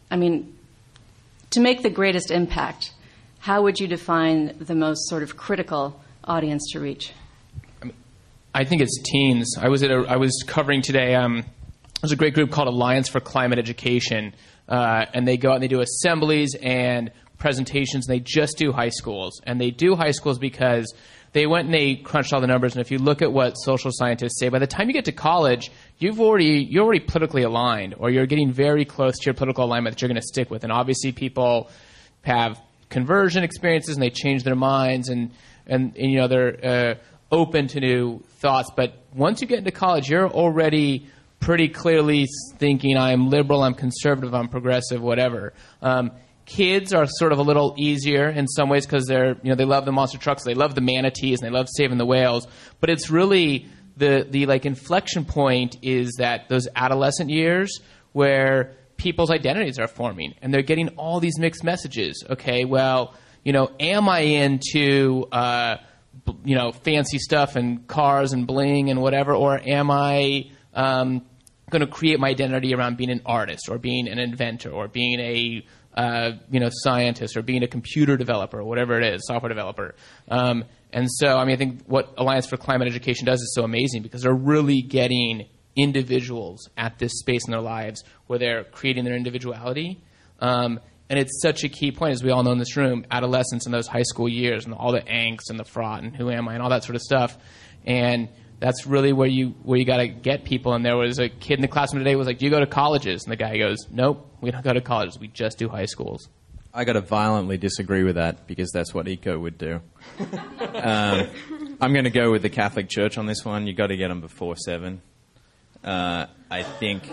To make the greatest impact, how would you define the most sort of critical audience to reach? I think it's teens. I was covering today. There's a great group called Alliance for Climate Education, and they go out and they do assemblies and presentations, and they just do high schools. And they do high schools because they went and they crunched all the numbers. And if you look at what social scientists say, by the time you get to college, you're already politically aligned, or you're getting very close to your political alignment that you're going to stick with. And obviously, people have conversion experiences, and they change their minds, and they're open to new thoughts. But once you get into college, you're already pretty clearly thinking, I'm liberal, I'm conservative, I'm progressive, whatever. Kids are sort of a little easier in some ways because they love the monster trucks, they love the manatees, and they love saving the whales. But it's really the inflection point is that those adolescent years where people's identities are forming, and they're getting all these mixed messages. Okay, well, am I into fancy stuff and cars and bling and whatever, or am I going to create my identity around being an artist or being an inventor or being a scientist or being a computer developer or whatever it is, software developer. And so, I think what Alliance for Climate Education does is so amazing because they're really getting individuals at this space in their lives where they're creating their individuality. And it's such a key point, as we all know in this room, adolescence in those high school years and all the angst and the fraught and who am I and all that sort of stuff. And that's really where you got to get people. And there was a kid in the classroom today who was like, do you go to colleges? And the guy goes, nope, we don't go to colleges. We just do high schools. I got to violently disagree with that because that's what Eco would do. I'm going to go with the Catholic Church on this one. You got to get them before 7. I think...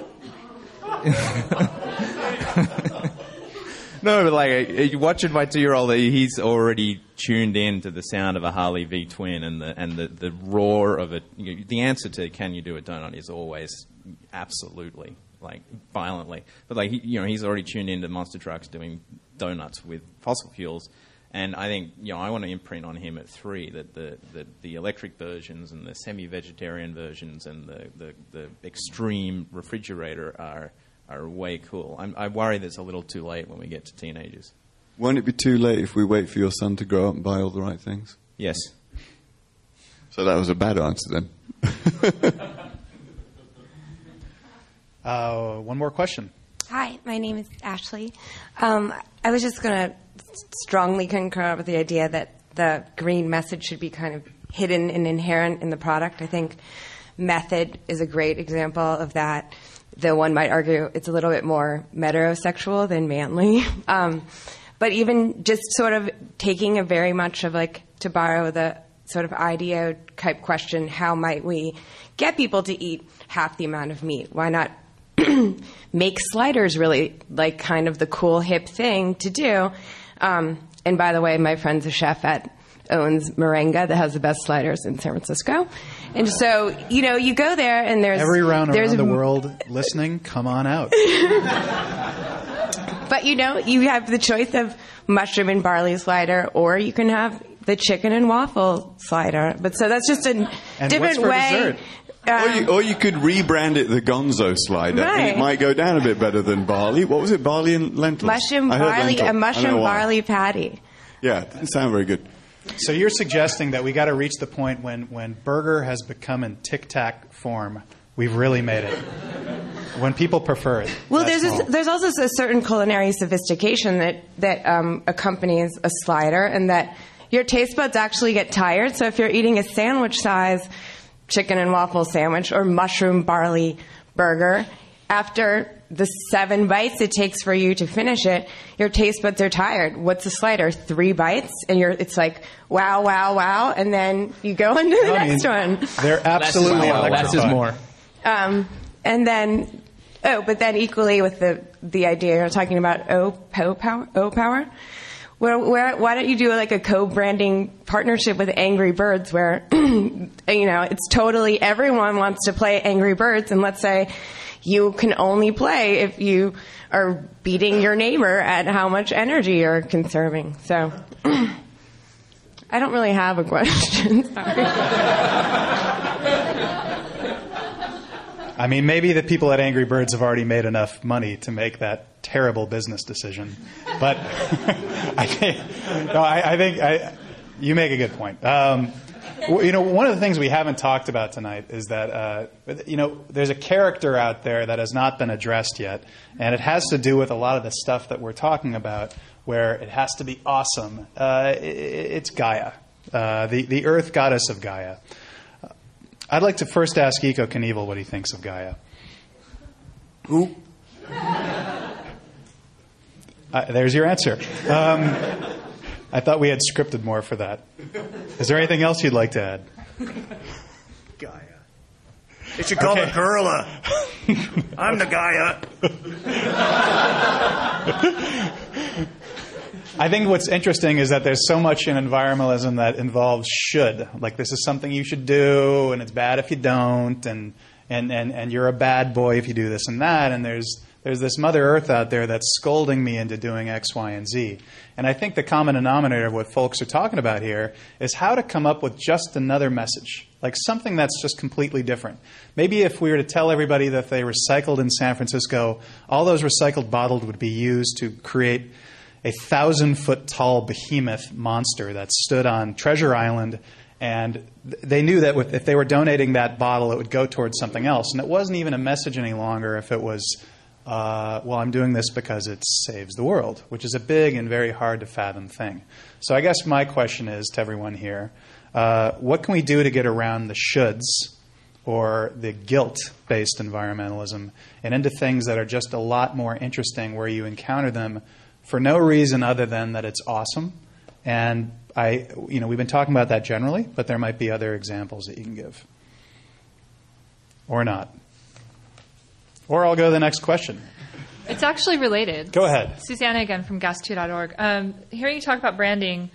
No, but watching my 2-year-old, he's already tuned in to the sound of a Harley V twin and the roar of it. The answer to can you do it, don't I, is always absolutely. like violently. But like he's already tuned into monster trucks doing donuts with fossil fuels. And I think I want to imprint on him at 3 that the electric versions and the semi-vegetarian versions and the extreme refrigerator are way cool. I worry that it's a little too late when we get to teenagers. Won't it be too late if we wait for your son to grow up and buy all the right things? Yes. So that was a bad answer then. One more question. Hi, my name is Ashley. I was just going to strongly concur with the idea that the green message should be kind of hidden and inherent in the product. I think method is a great example of that, though one might argue it's a little bit more metrosexual than manly. But even just sort of taking a very much of like, to borrow the sort of IDEO type question, how might we get people to eat half the amount of meat? Why not make sliders really like kind of the cool hip thing to do? And by the way, my friend's a chef owns Moringa that has the best sliders in San Francisco. And so, you go there and there's... Every round around the world listening, come on out. But, you have the choice of mushroom and barley slider, or you can have the chicken and waffle slider. But so that's just a different way... Or you could rebrand it the Gonzo slider, right. And it might go down a bit better than barley. What was it, barley and lentils? A mushroom barley patty. Yeah, it didn't sound very good. So you're suggesting that we got to reach the point when burger has become in Tic Tac form, we've really made it. When people prefer it. Well, there's also a certain culinary sophistication that accompanies a slider, and that your taste buds actually get tired. So if you're eating a sandwich size chicken and waffle sandwich or mushroom barley burger, after the 7 bites it takes for you to finish it, your taste buds are tired. What's a slider? 3 bites, and it's like wow, wow, wow, and then you go on to the next one. They're absolutely less is more. And then, but then equally with the idea you're talking about O power. Why don't you do like a co-branding partnership with Angry Birds where, it's totally everyone wants to play Angry Birds, and let's say you can only play if you are beating your neighbor at how much energy you're conserving. So I don't really have a question. Sorry. I mean, maybe the people at Angry Birds have already made enough money to make that terrible business decision. But I think you make a good point. One of the things we haven't talked about tonight is that, there's a character out there that has not been addressed yet. And it has to do with a lot of the stuff that we're talking about where it has to be awesome. It's Gaia, the Earth goddess of Gaia. I'd like to first ask Eco Knievel what he thinks of Gaia. Who? There's your answer. I thought we had scripted more for that. Is there anything else you'd like to add? Gaia. They should call me Gorilla. I'm the Gaia. I think what's interesting is that there's so much in environmentalism that involves should. Like, this is something you should do, and it's bad if you don't, and you're a bad boy if you do this and that, and there's this Mother Earth out there that's scolding me into doing X, Y, and Z. And I think the common denominator of what folks are talking about here is how to come up with just another message, like something that's just completely different. Maybe if we were to tell everybody that they recycled in San Francisco, all those recycled bottles would be used to create a 1,000-foot tall behemoth monster that stood on Treasure Island, and they knew that if they were donating that bottle, it would go towards something else. And it wasn't even a message any longer if it was, I'm doing this because it saves the world, which is a big and very hard to fathom thing. So I guess my question is to everyone here, what can we do to get around the shoulds or the guilt-based environmentalism and into things that are just a lot more interesting where you encounter them for no reason other than that it's awesome? And we've been talking about that generally, but there might be other examples that you can give. Or not. Or I'll go to the next question. It's actually related. Go ahead. Susanna again from gas2.org. Hearing you talk about branding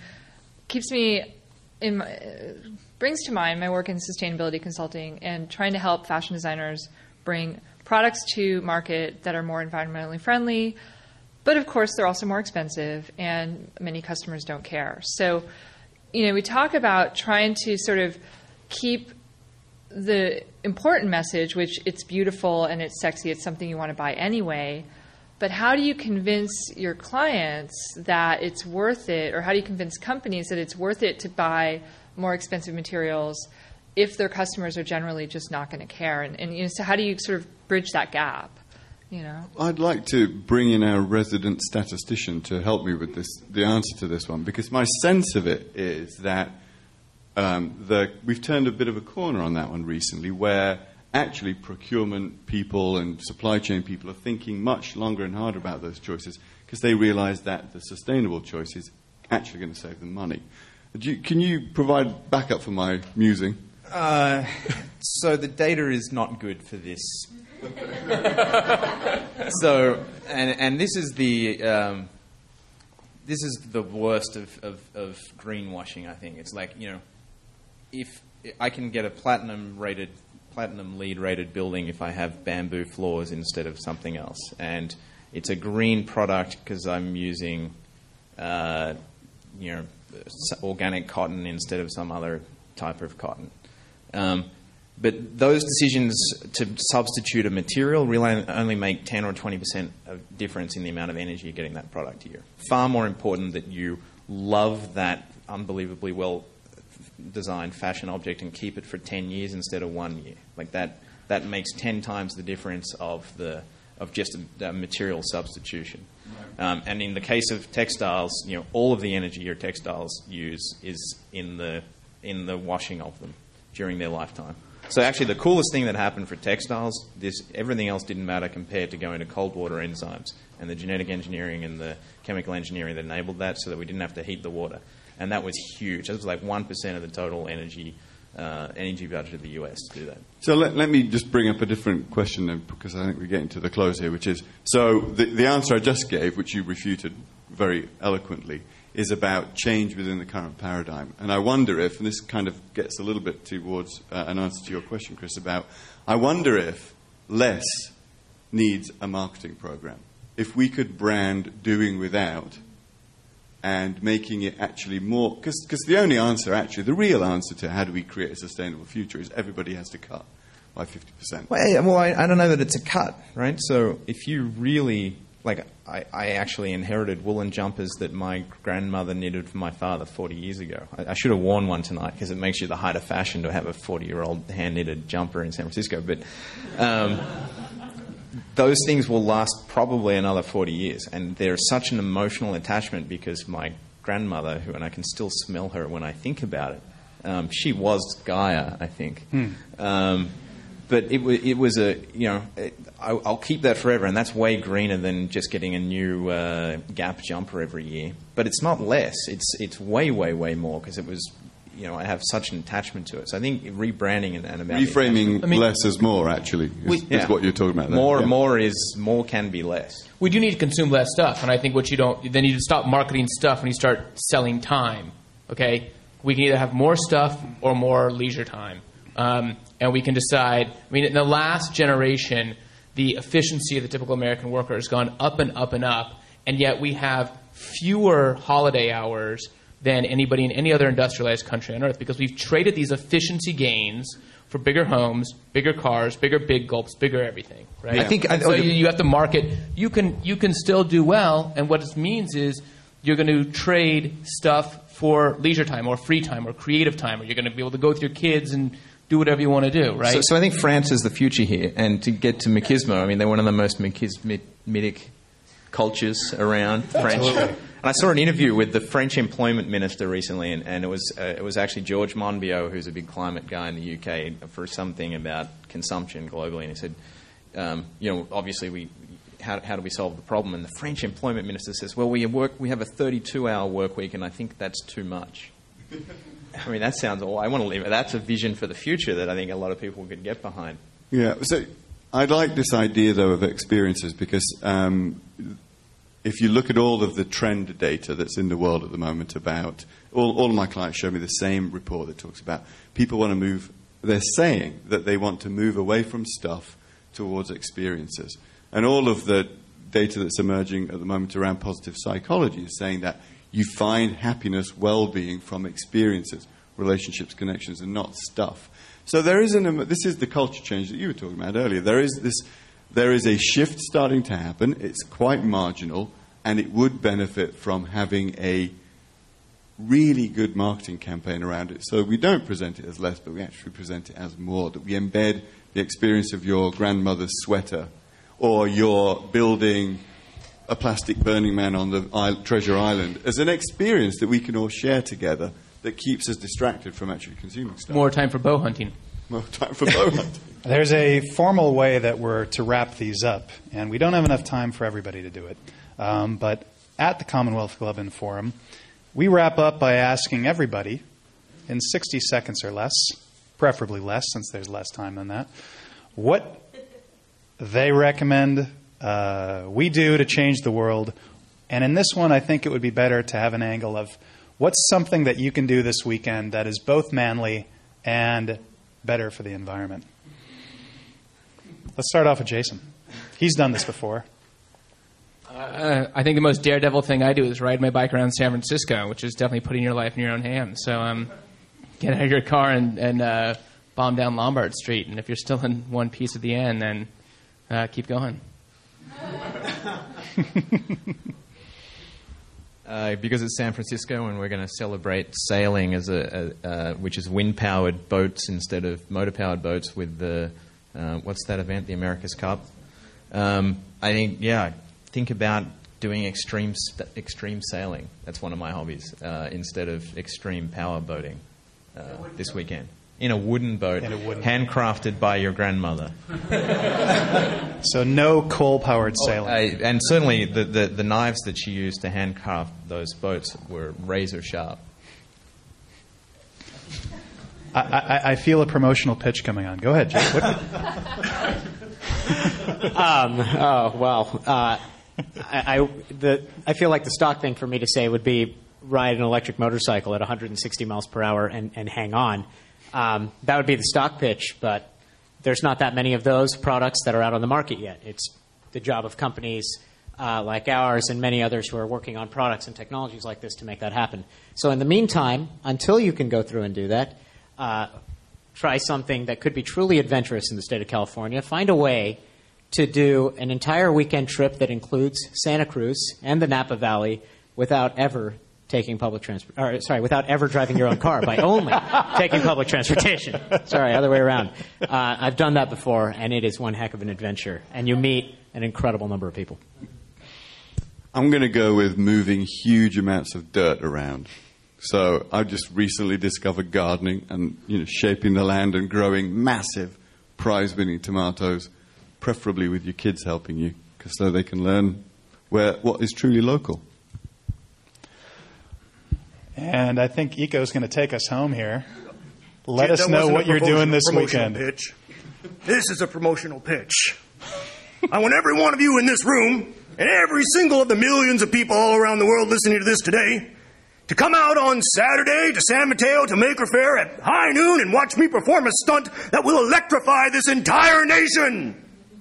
brings to mind my work in sustainability consulting and trying to help fashion designers bring products to market that are more environmentally friendly, but of course they're also more expensive, and many customers don't care. So, we talk about trying to sort of keep the important message, which it's beautiful and it's sexy, it's something you want to buy anyway, but how do you convince your clients that it's worth it, or how do you convince companies that it's worth it to buy more expensive materials if their customers are generally just not going to care? And so how do you sort of bridge that gap? I'd like to bring in our resident statistician to help me with the answer to this one, because my sense of it is that we've turned a bit of a corner on that one recently, where actually procurement people and supply chain people are thinking much longer and harder about those choices, because they realize that the sustainable choice is actually going to save them money. Can you provide backup for my musing? So the data is not good for this. So, and this is the worst of greenwashing, I think. It's like, if I can get a platinum LEED rated building if I have bamboo floors instead of something else, and it's a green product because I'm using organic cotton instead of some other type of cotton. But those decisions to substitute a material really only make 10 or 20% of difference in the amount of energy you're getting that product here. Far more important that you love that unbelievably well designed fashion object and keep it for 10 years instead of 1 year. Like that makes 10 times the difference of just a material substitution. And in the case of textiles, all of the energy your textiles use is in the washing of them during their lifetime. So actually the coolest thing that happened for textiles, everything else didn't matter compared to going to cold water enzymes and the genetic engineering and the chemical engineering that enabled that, so that we didn't have to heat the water. And that was huge. That was like 1% of the total energy budget of the US to do that. So let me just bring up a different question then, because I think we're getting to the close here, which is, so the answer I just gave, which you refuted very eloquently, is about change within the current paradigm. And I wonder if, and this kind of gets a little bit towards an answer to your question, Chris, I wonder if less needs a marketing program. If we could brand doing without and making it actually more, because the only answer, actually, the real answer to how do we create a sustainable future is everybody has to cut by 50%. Well, I don't know that it's a cut, right? So if you really, I actually inherited woolen jumpers that my grandmother knitted for my father 40 years ago. I should have worn one tonight, because it makes you the height of fashion to have a 40-year-old hand-knitted jumper in San Francisco. But those things will last probably another 40 years. And there's such an emotional attachment, because my grandmother, and I can still smell her when I think about it, she was Gaia, I think. But it was I'll keep that forever, and that's way greener than just getting a new Gap jumper every year. But it's not less; it's way, way, way more, because it was, I have such an attachment to it. So I think rebranding and about reframing less as more actually is what you're talking about. More can be less. We do need to consume less stuff, and I think then you stop marketing stuff and you start selling time. Okay, we can either have more stuff or more leisure time. And we can decide, in the last generation, the efficiency of the typical American worker has gone up and up and up, and yet we have fewer holiday hours than anybody in any other industrialized country on earth, because we've traded these efficiency gains for bigger homes, bigger cars, bigger big gulps, bigger everything, right? Yeah. So you have to market. You can still do well, and what it means is you're going to trade stuff for leisure time or free time or creative time, or you're going to be able to go with your kids and do whatever you want to do, right? So I think France is the future here. And to get to machismo, they're one of the most machismic cultures around, French. And I saw an interview with the French employment minister recently, and it was actually George Monbiot, who's a big climate guy in the UK, for something about consumption globally. And he said, obviously how do we solve the problem? And the French employment minister says, well, we have a 32-hour work week, and I think that's too much. That sounds all. I want to leave it. That's a vision for the future that I think a lot of people could get behind. Yeah. So I like this idea, though, of experiences, because if you look at all of the trend data that's in the world at the moment about, all of my clients show me the same report that talks about people want to move. They're saying that they want to move away from stuff towards experiences. And all of the data that's emerging at the moment around positive psychology is saying that you find happiness, well-being from experiences, relationships, connections, and not stuff. So this is the culture change that you were talking about earlier. There is a shift starting to happen. It's quite marginal, and it would benefit from having a really good marketing campaign around it. So we don't present it as less, but we actually present it as more, that we embed the experience of your grandmother's sweater, or you're building a plastic Burning Man on the Treasure Island as an experience that we can all share together that keeps us distracted from actually consuming stuff. More time for bow hunting. More time for bow hunting. There's a formal way that we're to wrap these up, and we don't have enough time for everybody to do it. But at the Commonwealth Club and Forum, we wrap up by asking everybody, in 60 seconds or less, preferably less since there's less time than that, what they recommend we do to change the world. And in this one, I think it would be better to have an angle of what's something that you can do this weekend that is both manly and better for the environment. Let's start off with Jason. He's done this before. I think the most daredevil thing I do is ride my bike around San Francisco, which is definitely putting your life in your own hands. So get out of your car and bomb down Lombard Street. And if you're still in one piece at the end, then keep going. Because it's San Francisco and we're going to celebrate sailing as which is wind-powered boats instead of motor-powered boats with the what's that event? The America's Cup. I think about doing extreme sailing. That's one of my hobbies instead of extreme power boating this weekend. In a wooden boat, handcrafted by your grandmother. So no coal-powered sailing. And certainly the knives that she used to handcraft those boats were razor sharp. I feel a promotional pitch coming on. Go ahead, Jake. I feel like the stock thing for me to say would be ride an electric motorcycle at 160 miles per hour and hang on. That would be the stock pitch, but there's not that many of those products that are out on the market yet. It's the job of companies like ours and many others who are working on products and technologies like this to make that happen. So in the meantime, until you can go through and do that, try something that could be truly adventurous in the state of California. Find a way to do an entire weekend trip that includes Santa Cruz and the Napa Valley without ever taking without ever driving your own car, by only taking public transportation. Sorry, other way around. I've done that before, and it is one heck of an adventure. And you meet an incredible number of people. I'm going to go with moving huge amounts of dirt around. So I've just recently discovered gardening and shaping the land and growing massive prize-winning tomatoes, preferably with your kids helping you, so they can learn what is truly local. And I think Eco's going to take us home here. Let us know what you're doing this weekend. Pitch. This is a promotional pitch. I want every one of you in this room and every single of the millions of people all around the world listening to this today to come out on Saturday to San Mateo to Maker Faire at high noon and watch me perform a stunt that will electrify this entire nation.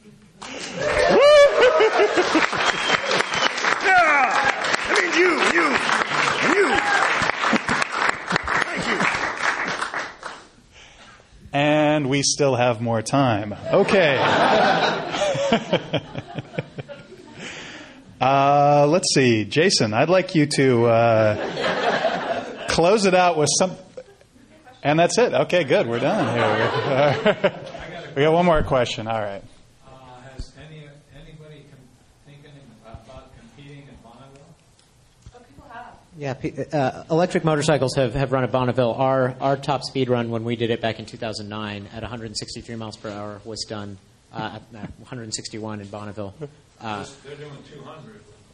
Yeah! I mean, you. Thank you. And we still have more time. Okay. Let's see. Jason, I'd like you to close it out with some... And that's it. Okay, good. We're done here. We got one more question. All right. Has anybody thinking about competing in Bonneville? Oh, people have. Yeah, electric motorcycles have run at Bonneville. Our top speed run when we did it back in 2009 at 163 miles per hour was done at 161 in Bonneville. They're doing 200.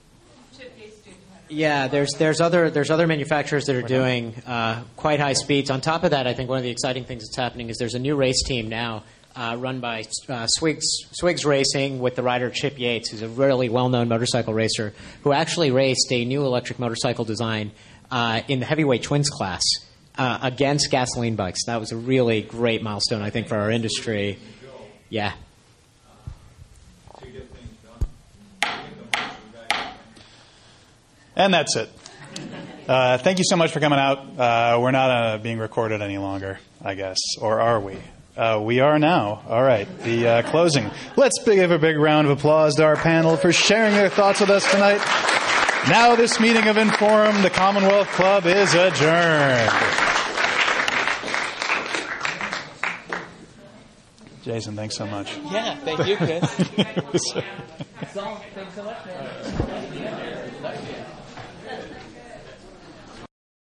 Yeah, there's other manufacturers that are doing quite high speeds. On top of that, I think one of the exciting things that's happening is there's a new race team now run by Swigs Racing with the rider Chip Yates, who's a really well-known motorcycle racer, who actually raced a new electric motorcycle design in the heavyweight twins class against gasoline bikes. That was a really great milestone, I think, for our industry. Yeah. And that's it. Thank you so much for coming out. We're not being recorded any longer, I guess. Or are we? We are now. All right. The closing. Let's give a big round of applause to our panel for sharing their thoughts with us tonight. Now this meeting of Inforum, the Commonwealth Club, is adjourned. Jason, thanks so much. Yeah, thank you, Chris. Thanks so much, man.